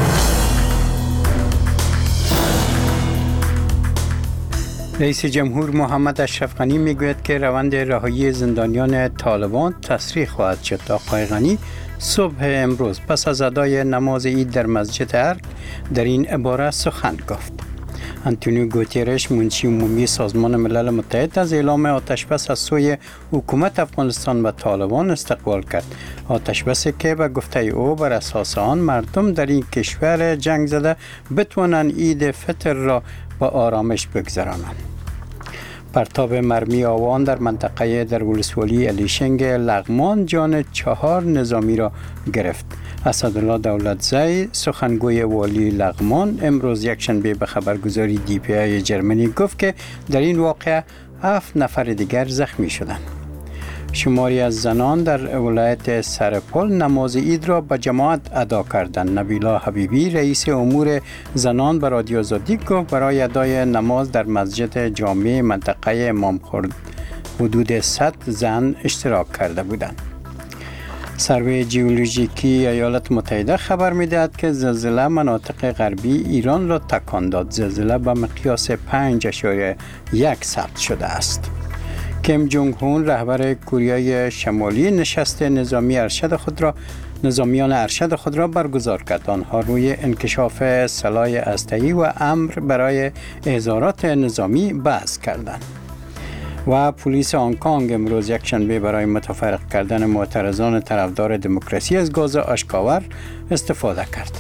رئیس جمهور محمد اشرف غنی میگوید که روند رهایی زندانیان طالبان تسریع خواهد شد. آقای غنی صبح امروز پس از ادای نماز عید در مسجد ارگ در این عباره سخن گفت. آنتونیو گوتیرش منشی عمومی سازمان ملل متحد از اعلام آتشبس از سوی حکومت افغانستان و طالبان استقبال کرد. آتشبسی که به گفته او بر اساس آن مردم در این کشور جنگ زده بتوانند عید فطر را با آرامش بگذرانند. پرتاب مرمی آوان در منطقه در ولسوالی الیشنگ لغمان جان چهار نظامی را گرفت. اسدالله دولتزی سخنگوی والی لغمان امروز یکشنبه به خبرگزاری دی پی آی جرمنی گفت که در این واقعه هفت نفر دیگر زخمی شدند. شماری از زنان در ولایت سرپل نماز عید را به جماعت ادا کردند. نبیلا حبیبی رئیس امور زنان به رادیو آزادی گفت برای ادای نماز در مسجد جامع منطقه امام خورد حدود صد زن اشتراک کرده بودند. سروی جیولوژیکی ایالات متحده خبر می‌دهد که زلزله مناطق غربی ایران را تکان داد. زلزله به مقیاس پنج اشاریه یک ثبت شده است. کیم جونگ هون رهبر کره شمالی نشست نظامی ارشد خود را نظامیان ارشد خود را برگزار کرد. آنها روی انکشاف سلاح هسته‌ای و امر برای اظهارات نظامی بحث کردند. و پلیس هنگ کنگ امروز یکشنبه برای متفرق کردن معترضان طرفدار دموکراسی از گاز اشکاور استفاده کرد.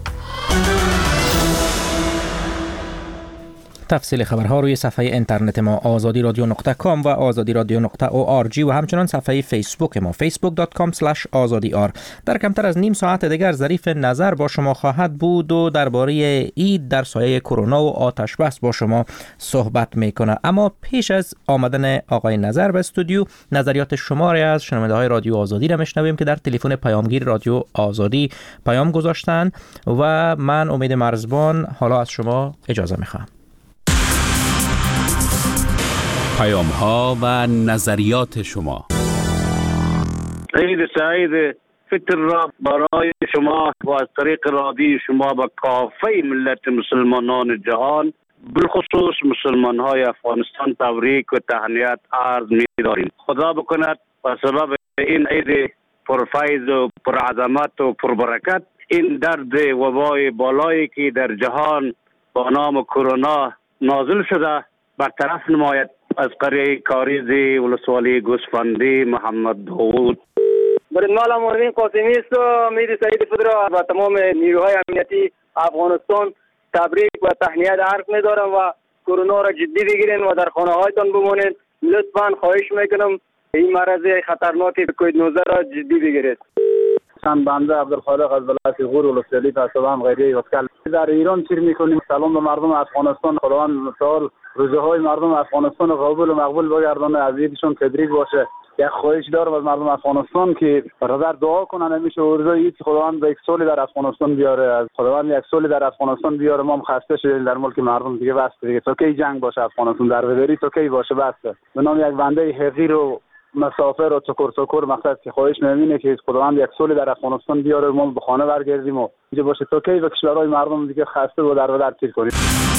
تفصیل خبرها روی صفحه اینترنت ما آزادی رادیو نقطه کام و آزادی رادیو نقطه او آر جی و همچنان صفحه فیسبوک ما فیسبوک دات کام اسلش آزادی آر. در کمتر از نیم ساعت دیگر ظریف نظر با شما خواهد بود و درباره عید در سایه کرونا و آتش بس با شما صحبت میکنه. اما پیش از آمدن آقای نظر به استودیو نظریات شما را از شنونده های رادیو آزادی را میشنویم که در تلفن پیامگیر رادیو آزادی پیام گذاشتن و من امید مرزبان حالا از شما اجازه میخوام. پیام ها و نظریات شما. عید سعید فطر را برای شما و از طریق رادیو شما و کافه ملت مسلمانان جهان بالخصوص مسلمان های افغانستان تبریک و تهنیت عرض می داریم. خدا بکند و سبب این عید پرفیض و پرعظمت و پربرکت این درد وبای بالایی که در جهان با نام کرونا نازل شده برطرف نماید. از قریه کاریزی ولسوالی گوسفندی محمد داوود. برنامه مولوی قاسمی است و مید سعید فطر را و تمام نیروهای امنیتی افغانستان تبریک و تهنیت عرض می‌دارم و کرونا را جدی بگیرین و در خانه هایتان بمانید. لطفاً خواهش میکنم این مرض خطرناک کووید نوزده را جدی بگیرید. سن بنده عبدالخالق از ولایت غور ولسوالی تاشبان غیره وکل در ایران چیر میکنیم. سلام به مردم افغانستان. خداوند متعال روزهای مردم افغانستان قبول و مقبول بگردانه، از عیدشون تبریک باشه. یک خواهش دارم از مردم افغانستان که برادر دعا کنن همیشه ارزای که خداوند یک سالی در افغانستان بیاره، از خداوند یک سالی در افغانستان بیاره. ما هم خسته شدیم در ملک مردم دیگه، بس دیگه تا کی جنگ باشه افغانستان در بدری تا کی باشه بس. به نام یک بنده حقیر و مسافر و چکر چکر مقصد که خواهش می‌کنه که خداوند یک سالی در افغانستان بیاره، ما به خانه برگردیم و اینجا باشه تا کی و کشورهای مردم دیگه خسته و در بدر تیر کنیم.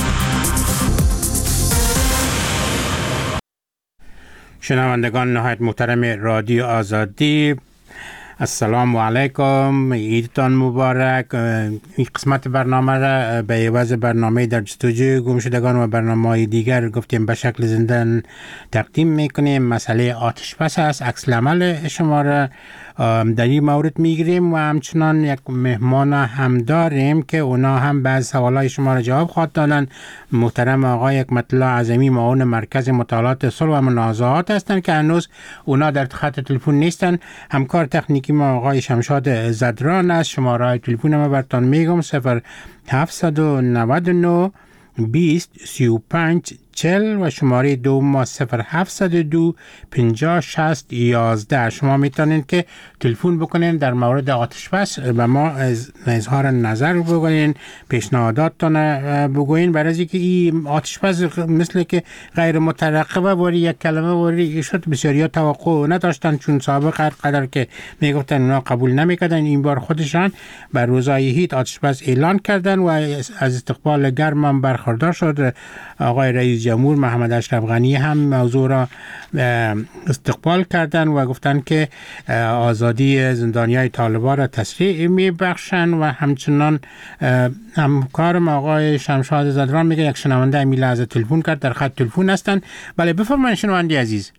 شنوندگان نهایت محترم رادیو آزادی، السلام علیکم، عیدتان مبارک. این قسمت برنامه را به عوض برنامه در جستجوی گم شدگان و برنامه‌های دیگر گفتیم به شکل زنده تقدیم میکنیم. مسئله آتش بس است. عکس العمل شما را در این مورد میگیریم و همچنان یک مهمان هم داریم که اونا هم بعض سوالای شما را جواب خواهد دادن. محترم آقای حکمت الله اعظمی، معاون مرکز مطالعات صلح و منازعات هستند که هنوز اونا در خط تلفن نیستن. همکار تکنیکی ما آقای شمشاد زدران است. شماره تلفن ما براتون میگم: صفر هفت نه نه بیست سی و پنج چل و شماره دو ما صفر هفت دو پنجاه شصت یازده. شما میتونید که تلفن بکنین در مورد آتش بس به ما اظهار نظر بکنین، پیشنهاداتتون بگوین، برای اینکه این آتش بس مثل که غیر مترقبه واری یک کلمه واری شد. بسیاریا توقع نداشتن چون سابق هر قدر که میگفتن اونا قبول نمیکردن. این بار خودشان بر روزهای هیت آتش بس اعلان کردن و از استقبال گرم هم برخوردار شد. آقای رئیس جمهور محمد اشرف غنی هم موضوع را استقبال کردن و گفتن که آزادی زندانیای طالبان را تسریع میبخشن و همچنان همکارم آقای شمشاد زدران میگه یک شنونده امی لحظه تلفن کرد، در خط تلفن هستن. بله بفرمایید شنونده عزیز.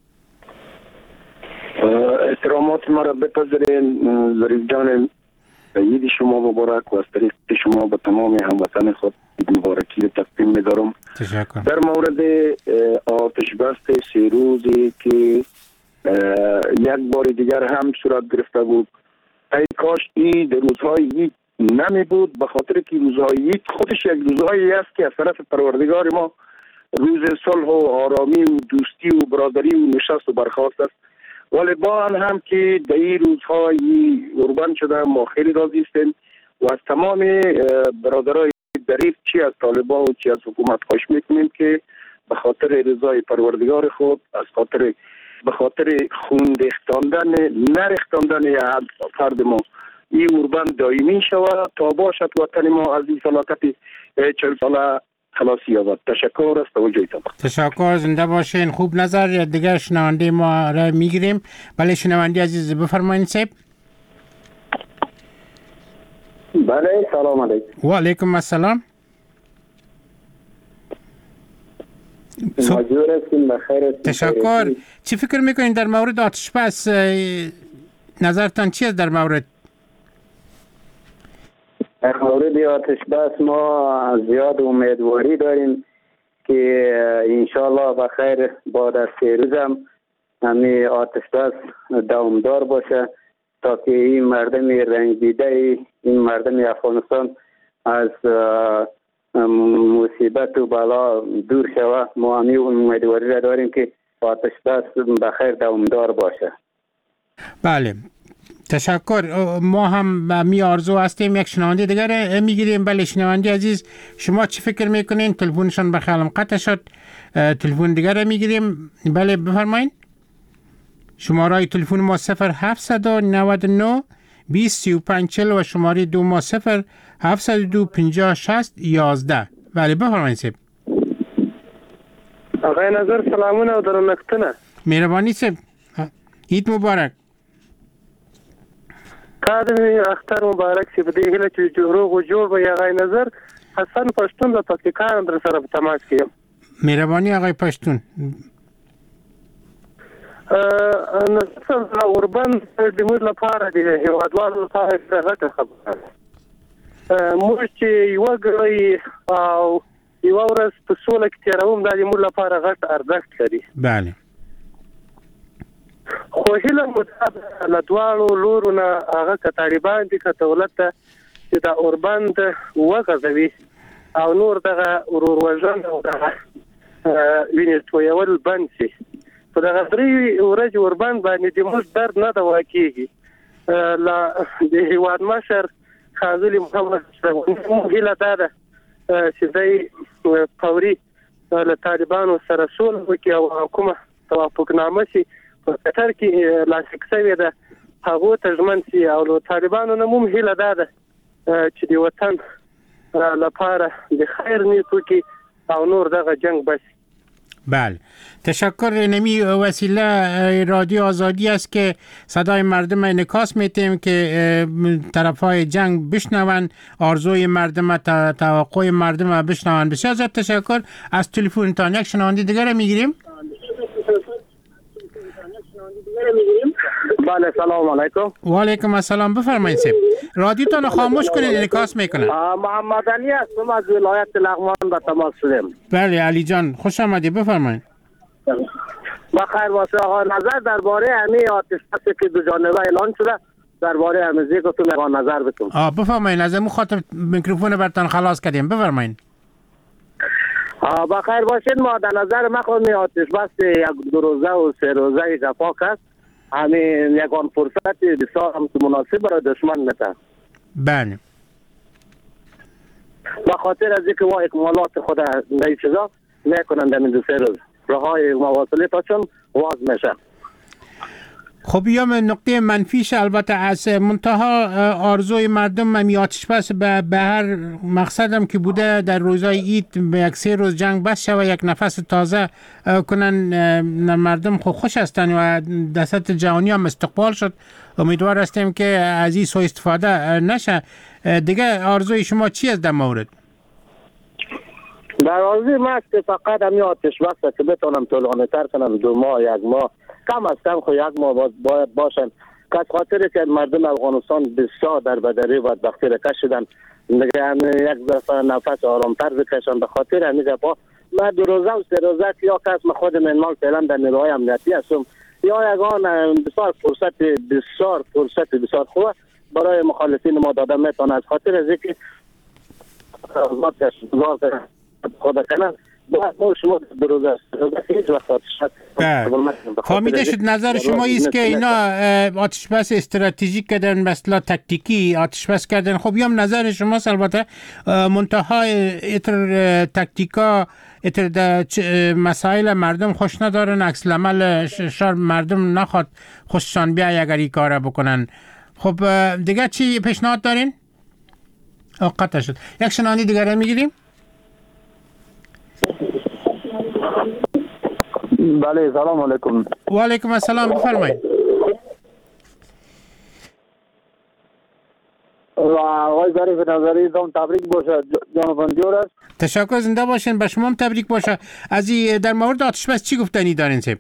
احترامات ما را بپذیرین. ظریف جان، عید شما مبارک و از طریق شما به تمام هموطن خود مبارکی تقدیم می‌دارم. تشکر. در مورد آتش بس سه روزی که یک بار دیگر هم صورت گرفته بود، ای کاش این در روزهای عید نمی بود، به خاطر که روزهای عید خودش یک روزهایی است که از طرف پروردگار ما روز صلح و آرامی و دوستی و برادری و نشست و برخاست است. ولی با آن هم که در این روزهای قربان شده ما خیلی راضی هستیم و از تمام برادرای دریف چی از طالبان و چی از حکومت خواهش میکنیم که به خاطر رضای پروردگار خود، از خاطر به خاطر خون ریختاندن نه ریختاندن فرد ما این قربان دائمی شود تا باشد وطن ما از این فلاکت چهل ساله خلاصی یابد. تشکر از توجهتان. تشکر، زنده باشین. خوب نظر دیگر شنونده ما را میگیریم. بله شنونده عزیز بفرمایید صاحب. بله سلام علیکم. و علیکم السلام. مجبور هستیم بخیر. تشکر. چی فکر میکنین در مورد آتش بس؟ نظرتان چی است در مورد در مورد آتش بس؟ ما زیاد امیدواری داریم که انشالله بخیر بعد از سه روز هم همین آتش بس دوامدار باشه تا که این مردم رنجیده، این مردم افغانستان از مصیبت و بلا دور شود. ما همین امیدواری را داریم که آتش بس بخیر دوامدار باشه. بله تشکر. ما هم می آرزو هستیم. یک شنونده دیگر میگیریم. بله شنونده عزیز، شما چی فکر میکنین؟ تلفنشان بخیالم قطع شد. تلفن دیگر میگیریم. بله بفرمایید. شماره تلفن ما صفر هفت نه نه بیست سی و پنج چل و شماره دو ما صفر هفت دو پنجاه شصت یازده. بله بفرمایید صاحب. آقای نظر سلامونه و درنښتنه. مهربانی صاحب، عید مبارک. قادم اختر مبارک سی. په دې هیله چې روغ او جوړ به آقای نظر حسن پښتون د پکتیکا در سره په تماس کې. مهربانی آقای پښتون. نظر اوربان د موږ لپاره د هیوادوالو لپاره غټه خبره ده. موږ چې یو غړي او یو ورځ په سوله کې تیروم دا د موږ لپاره غټ ارزښت لري. بله. خو هیله مطابق له دواړو لورو نه هغه که طالبان دي که دولت ته چې دا اوربند وغځوي او نور دغه ورور وژنه او دغه وینې تویول بند شي. په دغه درې ورځې وربند باندې د موږ درد نه دوا کېږي. له د هیواد مشر ښاغلي محمد اشرف هیله دا ده چې دی فوري له طالبانو سره سوله وکړي او کومه توافقنامه شي په قطر کې لاسلیک شوې ده هغو ته ژمن شي او له طالبانو نه موږ هیله دا ده چې د وطن لپاره د خیر نیت وکړي او نور دغه جنگ بس. بله تشکر. نمی وسیله رادیو آزادی است که صدای مردم انعکاس میتیم که طرفای جنگ بشنون، آرزوی مردم، توقع مردم بشنون. بسیار زیاد تشکر. از تلفن تان یک شنونده دیگر میگیریم. بله سلام علیکم. و علیکم السلام. بفرمایید سید. رادیو تان خاموش کنید انعکاس میکنه. محمد علی هستم از ولایت لغمان به تماس شدم. بله علی جان خوش آمدید. بفرمایید. بخیر باشه آقا. نظر درباره همین آتش بسی که دو جانبه اعلان شده درباره همین زیگتون آقا نظر بتون. آه بفرمایید. از مخاطب میکروفون برتان خلاص کردیم. بفرمایید. آه بخیر باشید. ما در نظر ما خود آتش بس یک دو روزه و سه روزه جفاک است. همین یکان فرصت بسیار هم مناسب برای دشمن میتن. بله. به خاطر از اینکه ما اکمالات خود در چیزا میکنن در این دو سه روز راهای مواصله تا چون واز میشه. خب یا نقطه منفیش البته از منتها آرزوی مردم می آتش بس به, به هر مقصدم که بوده در روزهای عید به یک سه روز جنگ بس شود یک نفس تازه کنن مردم خود خوش هستن و دست جهانی هم استقبال شد. امیدوار هستیم که از این سوء استفاده نشه. دیگه آرزوی شما چی است در مورد؟ در آرزوی ما است که فقط همین آتش بس که بتونم طولانی تر کنم دو ماه یک ماه کم از کم خو یک ماه باید باشن که از خاطر که مردم افغانستان بسیار در بدری و بدبختی را کشیدن دیگه یک دفعه نفس آرامتر بکشن. به خاطر همین گپا ما دو روزه و سه روزه یا کس ما خود منمال فعلا در نیروهای امنیتی هستم یا یگان بسیار فرصت بسیار فرصت بسیار خوبه برای مخالفین ما داده میتونه. از خاطر از اینکه خدا کنن فهمیده شد. نظر شما است که اینا آتش بس استراتژیک کردن مثلا تکتیکی آتش بس کردن. خب یا نظر شما البته منتها اتر تکتیکا اتر مسائل مردم خوش ندارن، عکس العمل شر مردم نخواد خوششان بیای اگر این کار بکنن. خب دیگه چی پیشنهاد دارین؟ قطع شد. یک شنانی دیگر میگیریم. بله سلام علیکم. و علیکم السلام. بفرمایید. آقای ظریف نظری دام تبریک باشه جناب جور است. تشکر. زنده باشین. به شما هم تبریک باشه. از در مورد آتش بس چی گفتنی دارین سیب؟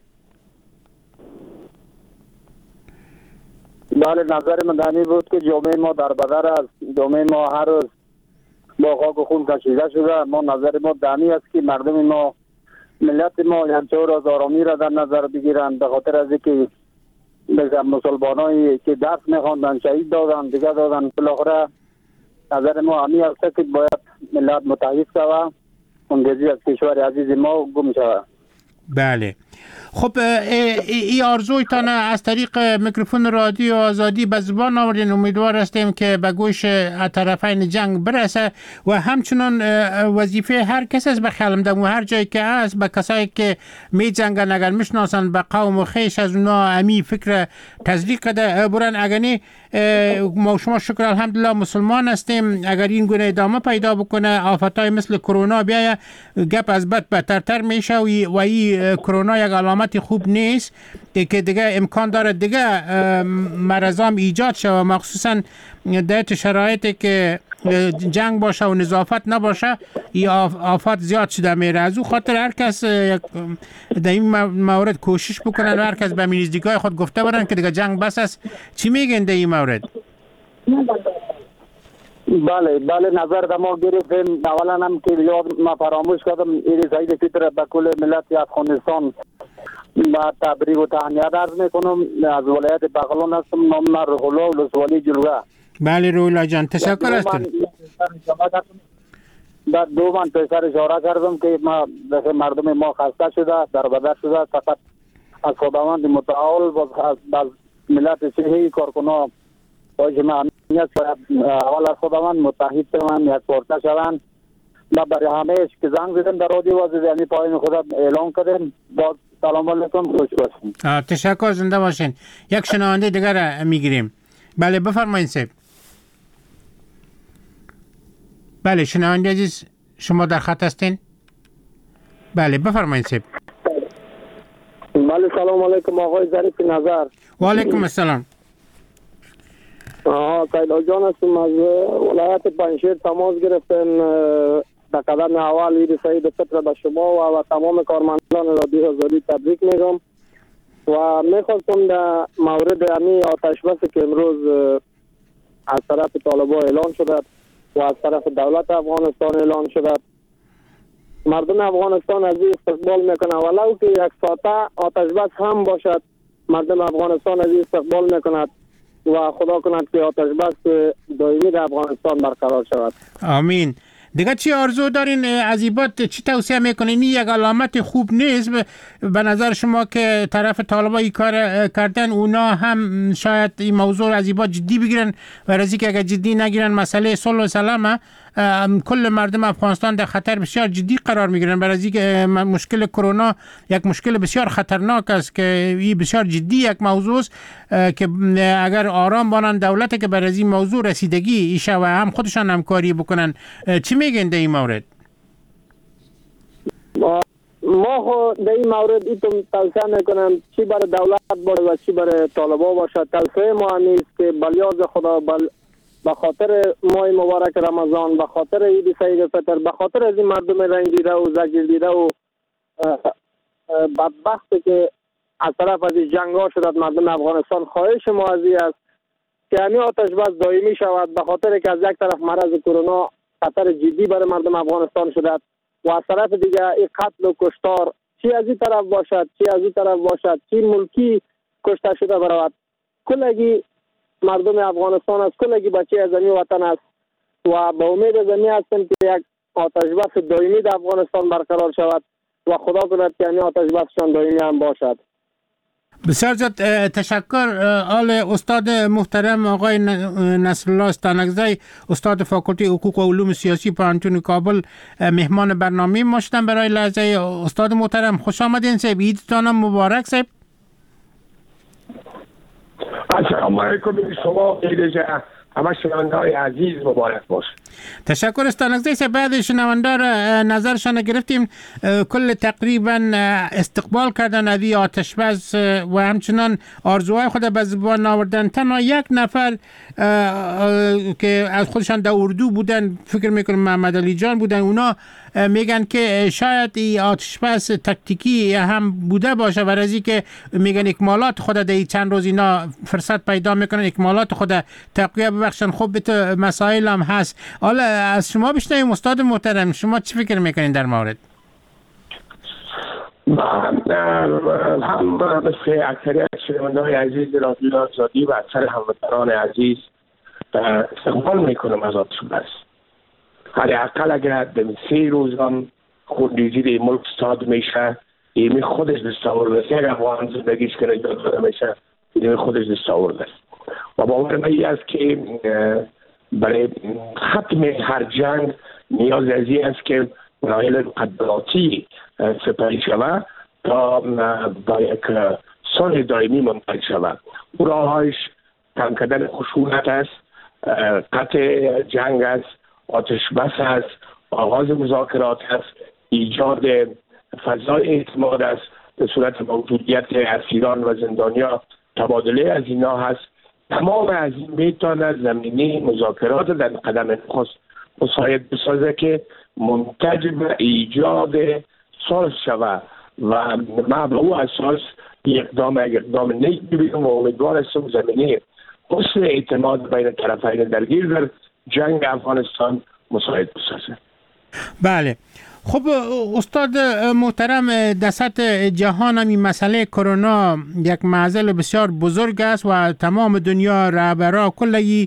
بله نظر من دانی بود که جامعه ما در بدر است. جامعه ما هر روز با خاک و خون کشیده شده. ما نظر ما دانی است که مردم ما ملت ما همچنان از آرامی را در نظر بگیرند به خاطر از اینکه مسلمانایی که درس میخواندن شهید دادن دیگه دادن. بالاخره نظر ما همی است که باید ملت متحد شود انگیزی از کشور عزیز ما گم شود. بله. خب این آرزویتان از طریق میکروفون رادیو آزادی به زبان آوردین. امیدوار هستیم که به گوش طرفین جنگ برسه و همچنان وظیفه هر کس است بخلم دم و هر جایی که است به کسایی که می جنگن اگر میشناسن به قوم و خیش از اونا امی فکر تصدیق کده برن. اگر نه ما شما شکر الحمدلله مسلمان هستیم. اگر این گونه ادامه پیدا بکنه آفتای مثل کرونا بیایه گپ از بد بدترتر میشه و این کرونا یک علامت خوب نیست که دیگه امکان داره دیگه مرضام ایجاد شود مخصوصا در شرایطی که جنگ باشه و نظافت نباشه این آفات زیاد شده میره. از او خاطر هر کس در این مورد کوشش بکنن و هر کس به نزدیکای خود گفته برن که دیگه جنگ بس است. چی میگن در این مورد؟ بله بله نظر در ما گرفتیم. اولا هم که یاد ما فراموش کردم این سعید فطر به کل ملت افغانستان با تبریک و تهنیت عرض میکنم. از ولایت بغلان هستم. نام روح الله ولسوالی جلوه. بله روح الله جان تشکر هستم. در دو من پیسر اشاره کردم که ما مردم ما خسته شده در بدر شده فقط از خداوند متعال و از ملت صحیح کارکنان و جمعیت باید اول از خداوند متحد شوند، یک پارچه شوند و برای همه که زنگ زدن در رادیو و زدنی پایین خدا اعلام کردن. با سلام علیکم، خوش باشین. تشکر، زنده باشین. یک شنونده دیگر میگیریم. بله بفرمایید سید. بله شنونده عزیز شما در خط هستین؟ بله بفرمایید سید. بله سلام علیکم آقای ظریف نظر. و علیکم السلام. آها کایلا جان هستم از ولایت پنجشیر تماس گرفتن در قدم اول عید سعید فطر به شما و, و تمام کارمندان رادیو آزادی تبریک میگم و میخواستم در مورد امی آتش بس که امروز از طرف طالبان اعلان شده و از طرف دولت افغانستان اعلان شده، مردم افغانستان از این استقبال میکنه ولو که یک ساعته آتش بس هم باشد، مردم افغانستان از این استقبال میکند و خدا کند که آتش بس دائمی در افغانستان برقرار شود. آمین. دیگه چی آرزو دارین از ایبات، چی توصیه میکنین؟ این یک علامت خوب نیست به نظر شما که طرف طالبان این کار کردن، اونا هم شاید این موضوع از ایبات جدی بگیرن و رزی که اگر جدی نگیرن مسئله صلح و سلام کل مردم افغانستان در خطر بسیار جدی قرار میگیرن. برای که مشکل کرونا یک مشکل بسیار خطرناک است که این بسیار جدی یک موضوع است که اگر آرام بانن دولت که بر از این موضوع رسیدگی ایشه و هم خودشان همکاری بکنن. چی میگن در این مورد؟ ما در این مورد ایتون توصیه میکنم چی برای دولت باشه و چی برای طالبان باشه. توصیه ما نیست که بلیاز خدا بل به خاطر ماه مبارک رمضان، به خاطر عید سعید فطر، به خاطر از این مردم رنجیده و زجر دیده و بدبختی که از طرف از این جنگ ها شد مردم افغانستان، خواهش ما از این است که همین آتش بس دائمی شود، به خاطر که از یک طرف مرض کرونا خطر جدی برای مردم افغانستان شده و از طرف دیگه این قتل و کشتار چی از این طرف باشد چی از این طرف باشد، چی ملکی کشته شده برود، کلگی مردم افغانستان است، کلگی بچه از زمین وطن است و با امید از زمین هستیم که یک آتش بس دائمی در افغانستان برقرار شود و خدا کند که همین آتش بسشان دائمی هم باشد. بسیار زیاد تشکر. آل استاد محترم آقای نصرالله استانکزی، استاد فاکولته حقوق و علوم سیاسی پانتون کابل مهمان برنامه ما شدن. برای لحظه استاد محترم خوش آمدین. صاحب عیدتان مبارک. صاحب السلام علیکم شما، عید همه شنونده‌های عزیز مبارک باشه. تشکر استانکزی صاحب. بعد شنونده را نظرشان گرفتیم، کل تقریبا استقبال کردن از آتش بس و همچنان آرزوهای خود به زبان آوردن. تنها یک نفر که از خودشان در اردو بودن، فکر میکنم محمد علی جان بودن، اونا میگن که شاید این آتش بس تکتیکی هم بوده باشه، برای که میگن اکمالات خود در چند روز اینا فرصت پیدا میکنن اکمالات خود تقویه ببخشن. خب به مسائل هم هست. حالا از شما بشنویم استاد محترم، شما چی فکر میکنین در مورد؟ من هم مثل اکثریت شنونده‌های عزیز رادیو آزادی و اکثر هموطنان عزیز استقبال میکنم از آتش بس. حداقل اگر به سه روز هم خونریزی در ملک استاد میشه، ایمی خودش دستاورد است. یک افغان زندگیش که نجات داده میشه، ایمی خودش دستاورد است. و باور من این است که برای ختم هر جنگ نیاز از این است که مراحل مقدماتی سپری شود تا با یک صلح دائمی منتهی شود. او راهش کم کردن خشونت است، قطع جنگ است، آتش بس است، آغاز مذاکرات است، ایجاد فضای اعتماد است به صورت موجودیت اسیران و زندانیا، تبادله از اینا هست. تمام از این میتواند زمینه مذاکرات در قدم نخست مساعد بسازه که منتج به ایجاد صلح شود و ما به او اساس اقدام اقدام نیک ببینم و امیدوار هستم زمینه حسن اعتماد بین طرفین درگیر در جنگ افغانستان مساعد بسازه. بله. خب استاد محترم، در سطح جهان هم این مسئله کرونا یک معضل بسیار بزرگ است و تمام دنیا رهبرا کلی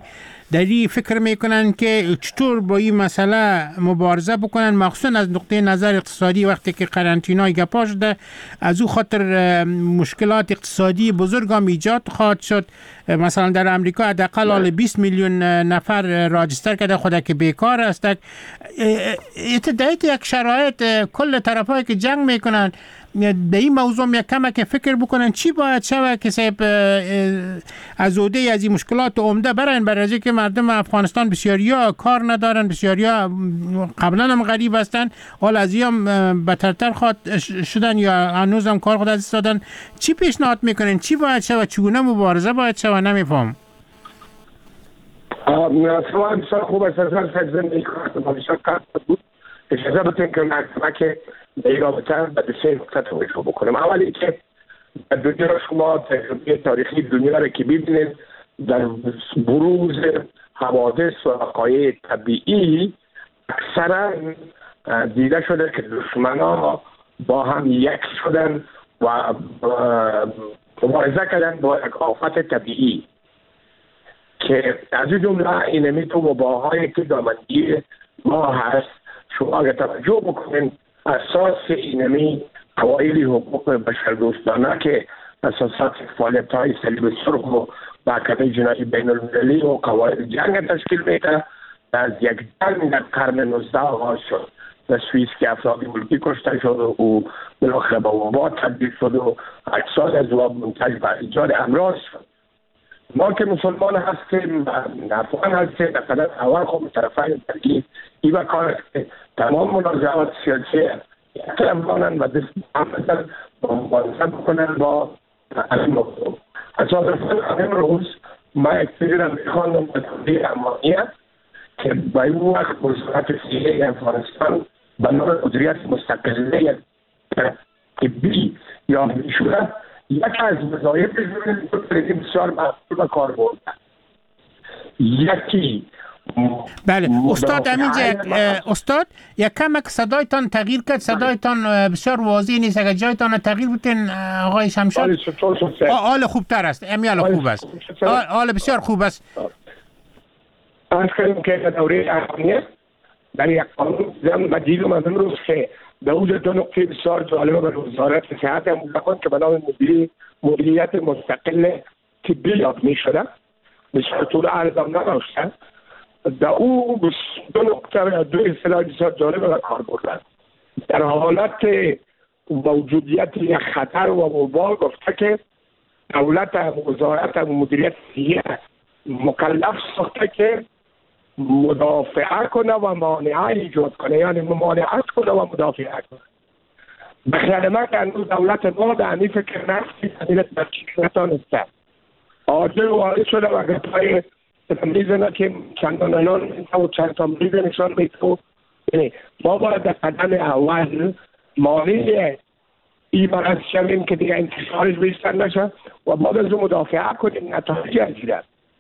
دری فکر میکنن که چطور با این مسئله مبارزه بکنن، مخصوصا از نقطه نظر اقتصادی. وقتی که قرنطینای گپا شده از او خاطر مشکلات اقتصادی بزرگ هم ایجاد خواهد شد. مثلا در امریکا حداقل حال بیست میلیون نفر راجستر کرده خود که بیکار هستند. اتدایت یک شرایط کل طرفایی که جنگ میکنن در این موضوع یک کمک که فکر بکنن چی باید شود که صاحب از عهده از این مشکلات عمده برن، برای اینکه مردم افغانستان بسیاریا کار ندارن، بسیاریا قبلا هم غریب هستن، حال از این بدتر خواهد شدن یا هنوز هم کار خود از دادن. چی پیشنهاد میکنن چی باید شود، چگونه مبارزه باید شود؟ نمیفهم. سوال بسیار خوب است. از زندگی بسیار کار بود. اجازه بتین که من که در این رابطه به سه نکته توجه بکنم. اولی که در دنیا شما تجربه تاریخی دنیا را که ببینید، در بروز حوادث و وقایع طبیعی اکثرا دیده شده که دشمنان با هم یک شدن و مبارزه کردن با یک آفت طبیعی که از این جمله اینمی تو وباهایی که دامنگیر ما هست. شما اگر توجه بکنید اساس اینمی قواعد حقوق بشردوستانه که اساسات فعالیت‌های صلیب سرخ و محکمه جنایی بین المللی و قواعد جنگ تشکیل میده. از یک جنگ در قرن نوزده آغاز شد در سوئیس که افراد ملکی کشته شد و بالاخره به وبا تبدیل شد و اجساد از وبا منتج به ایجاد امراض شد. ما که مسلمان هستیم، افغان هستیم، در قدر اول خود طرفین درگیر این کار است که تمام منازعات سیاسی یک افغانن و دست محمدن با مبارزه بکنن با این موضوع. تصادفاً امروز ما یک فیلم را میخواندم به توضیح امانیت که با این وقت وزارت صحه افغانستان به نام مدیریت مستقله طبی یا میشوره، یک از وظایف بسیار مقبول به کار برده. یکی بله استاد همینجا استاد یک کمک صدایتان تغییر کرد، صدایتان بسیار واضح نیست. اگر جایتان تغییر بودین آقای شمشاد حال خوبتر است. امیال خوب است، حال بسیار خوب است. از کنیم که دوره اهمیت در یک قانون زم مجید و مدن روز که دوز دو نقطه بسیار جالبه به وزارت صحت مدخون که به نام مدیریت مستقل طبی یاد می شده بسیار طول عرضم نداشتن. در او دو نقطه دو اصطلاح بسیار جالبه به کار بردن. در حالت موجودیت یک خطر و وبا گفته که دولت وزارت مدیریت صحت مکلف ساخته که مدافعه کنه و مانعه ایجاد کنه، یعنی ممانعت کنه و مدافعه کنه. به خیال من که هنوز دولت ما در این فکر نفسی تدیلت برچیک نتانسته آجر و آره شده و اگر پای میزنه که چندان الان و چند تا مریض نشان میتو. ما باید در قدم اول مانع این مرض شویم که دیگه انتشارش بیشتر نشه و بعد از مدافعه کنیم نتایج عجیره.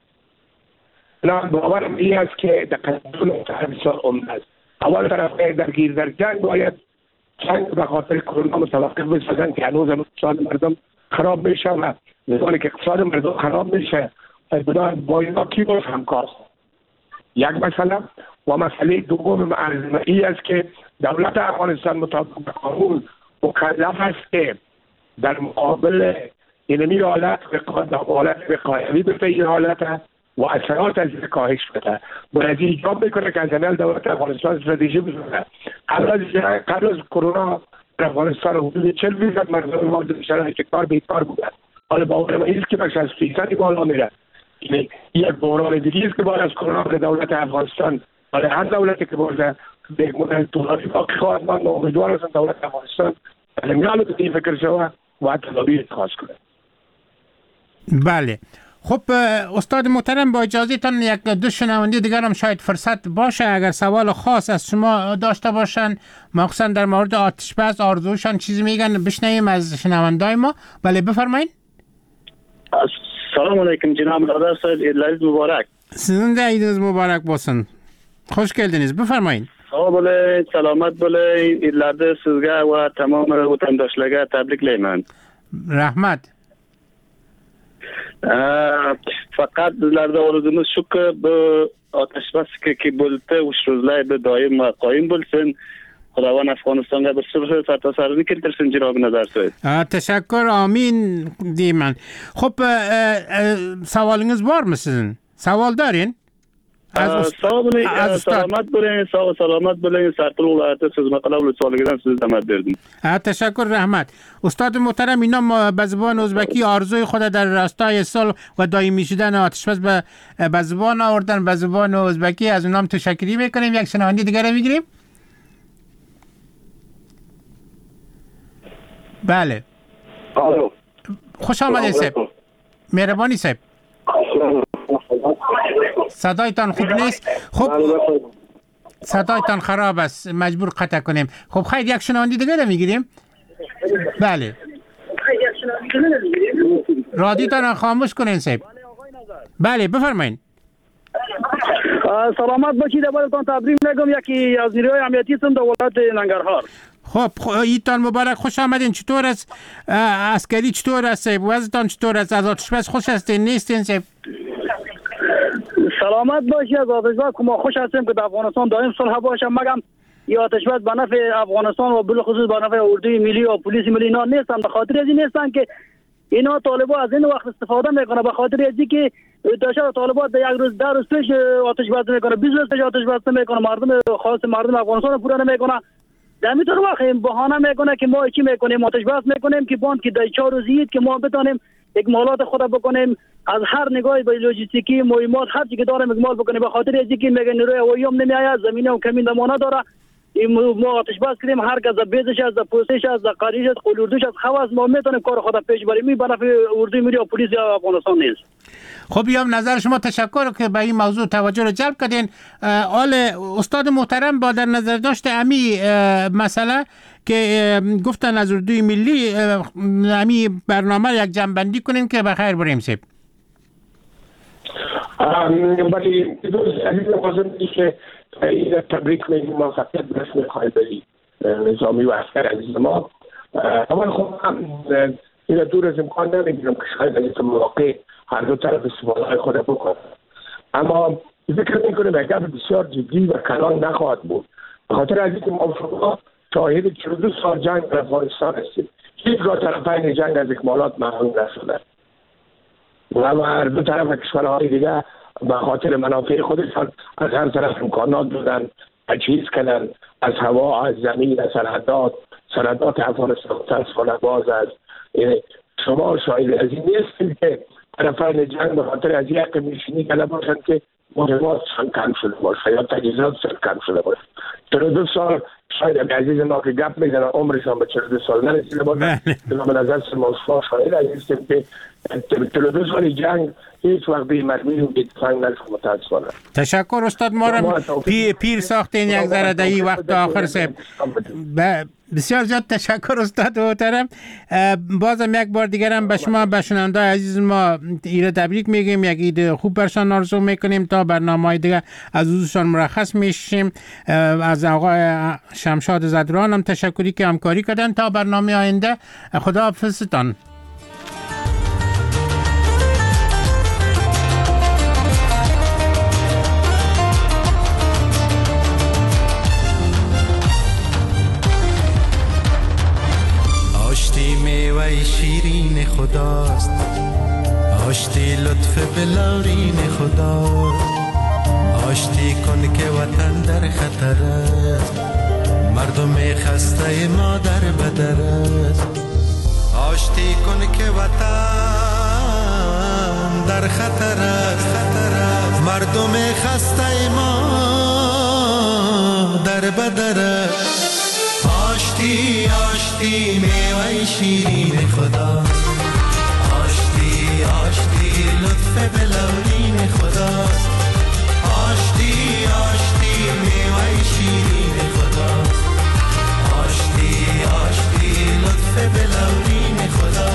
نه باورم این است که در قدم نقطه بسیار عمده است. اول طرف درگیر در جنگ باید جنگ به خاطر کرونا متوقف بسازن که هنوز اقتصاد مردم خراب میشه و زمانی که اقتصاد مردم خراب میشه با اینا کی باز همکار. یک مسئله و مسئله دوم ارزمه ای است که دولت افغانستان مطابق به قانون مکلف است که در مقابل اینمی حالت حالت وقایوی به این حالت و اثرات از کاهش بده. باید ایجاب میکنه که از جمعیل دولت افغانستان استراتژی بزنه. قبل از قبل از کرونا در افغانستان حدود چهل فیصد مردم مورد شرایط کار بیکار بودن. حالا با اون است که به شصت فیصد بالا میره. یعنی یک بحران دیگه است که بعد از کرونا به دولت افغانستان، حالا هر دولتی که باشه به یک مدل طولانی باقی خواهد ماند. امیدوار هستم دولت افغانستان علمیان به این فکر شود و تدابیر اتخاذ کنه. بله خب استاد محترم، با اجازهتان یک دو شنونده دیگر هم شاید فرصت باشه اگر سوال خاص از شما داشته باشن، مخصوصا در مورد آتش بس آرزوشان چیزی میگن بشنویم از شنوندای ما. بله بفرمایید. سلام علیکم جناب برادر صاحب، عید مبارک. سنده عید مبارک باشن. خوش geldiniz. بفرمایید. sağ بله سلامت بله ایلerde sizge و تمام vatandaşlara tebrik leymen. Rahmet. فقط لرده آرزومuz shu ki bu آتشبس که که بولته و شروزلای به دایم قایم بولسن خداوند افغانستان به صلح سرتاسر میکرد جناب نظر سوید. تشکر آمین دیمن. خب سوالینız var mı sizin? Saval دارین؟ از سلامت بولین سلامت بولین سرپل ولایت خدمت قلم سوالگیدن سوز زحمت بردیم. تشکر رحمت. استاد محترم اینا به زبان ازبکی آرزوی خود در راستای صلح و دائمی شدن آتشبس به به زبان آوردن به زبان ازبکی از اونام تشکری میکنیم. یک شنونده دیگه میگیریم. بله. الو. خوش آمدید صاحب. مهربانی صاحب. صدایتان خوب نیست. خب صدایتان خراب است، مجبور قطع کنیم. خب خیلی یک شنونده دیگه رو میگیریم. بله. رادیوتان خاموش کنین صاحب. بله بفرمایید. سلامت باشید. اولتان تبریک میگم یکی از نیروهای امنیتی تون در ولایت ننگرهار. خب ایتان مبارک، خوش آمدین. چطور است عسکری؟ چطور است صاحب؟ وضعتان چطور است؟ از آتشبس خوش هستین نیستین صاحب؟ سلامت باشی. از آتشبس ما خوش هستیم که در افغانستان دائم صلح باشه. مگم این آتشبس به نفع افغانستان و بالخصوص به نفع اردوی ملی و پلیس ملی اینا نیستن. به خاطر از این نیستن که اینا طالبا از این وقت استفاده میکنه. به خاطر از اینکه داشته طالبا در یک روز در روز پیش آتشبس میکنه، بیست روز پیش آتشبس میکنه، مردم خاص مردم افغانستان پورا نمیکنه. دمیتون وقت بهانه میکنه که ما چی میکنیم؟ آتشبس میکنیم که باند که در چهار روزیت که ما بتونیم اکمالات خود بکنیم، از هر نگاهی به لوجستیکی مهمات هر چی که داریم اکمال بکنیم. به خاطر از اینکه میگن نیروی هوایی هم نمیآید، زمینه هم کمی نمونه داره. ما آتشبس کردیم، هر کس از بیزش از پوستش از قریش از قلوردوش از خواص ما میتونیم کار خود پیش بریم. می به نفع اردوی ملی و پلیس افغانستان نیست. خب بیام نظر شما. تشکر که به این موضوع توجه رو جلب کردین. آل استاد محترم با در نظر داشته امی مسئله که گفتن از اردوی ملی امی برنامه یک جنبندی کنیم که بخیر بریم سیب. ولی عزیز لازم که این تبریک میگیم موفقیت برسن قایدی نظامی و عسکر عزیز ما. اول خب این دور از امکان نمیگیرم که شاید این مواقع هر دو طرف استفاده خود بکنه، اما فکر میکنم اگر بسیار جدی و کلان نخواهد بود. به خاطر از اینکه ما شما شاهد چهل و دو سال جنگ در افغانستان هستیم، هیچ گاه طرفین جنگ از اکمالات محروم نشدن و هر دو طرف کشورهای دیگه به خاطر منافع خودشان از هر طرف امکانات دادن، تجهیز کردن، از هوا، از زمین، از سرحدات سرحدات افغانستان متاسفانه باز است. شما شاهد از این نیستید که طرفین جنگ به خاطر از یک میشینی کرده باشند که مهماتشان کم شده باشه یا تجهیزاتشان کم شده باشه. چهل و دو سال شاید عزیز ما که گپ میزنن عمرشان به چهل و دو سال نرسیده باشه. به نظر ما شاهد هستیم که چهل و دو سال جنگ هیچ وقت به مرمی و بیتفنگ نرسید متاسفانه. تشکر استاد. ما را پی پیر ساختین یک ذره در این وقت آخر صاحب. بسیار زیاد تشکر استاد محترم. بازم یک بار دیگر هم به شما به شنونده عزیز ما ایره تبریک میگیم، یک عید خوب برشان آرزو میکنیم. تا برنامه‌های دیگه از حضورشان مرخص میشیم. از آقای شمشاد زدران هم تشکری که همکاری کردن. تا برنامه آینده خداحافظتان. شیرین خداست، آشتی لطف بلارین خداست. آشتی کن که وطن در خطر است، مردم خسته ما در بدر است. آشتی کن که وطن در خطر است، مردم خسته ما در بدر است. آشتی آشتی میوه شیرین خدا، آشتی آشتی لطف بلورین خدا. آشتی آشتی میوه شیرین خدا، آشتی آشتی لطف بلورین خدا.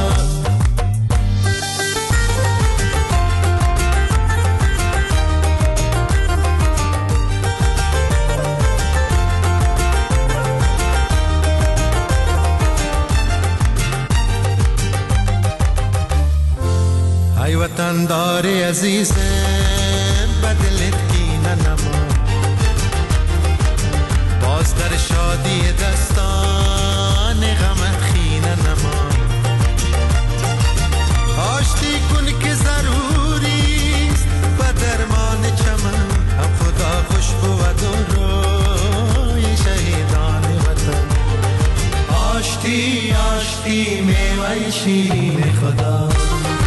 وطندار عزیزم بدلت کینه نما باز در شادی دستان غم خینه نما آشتی کن که ضروریست و درمان چمن هم خدا خوش بود و روی شهیدان وطن آشتی آشتی میوه شیرین خدا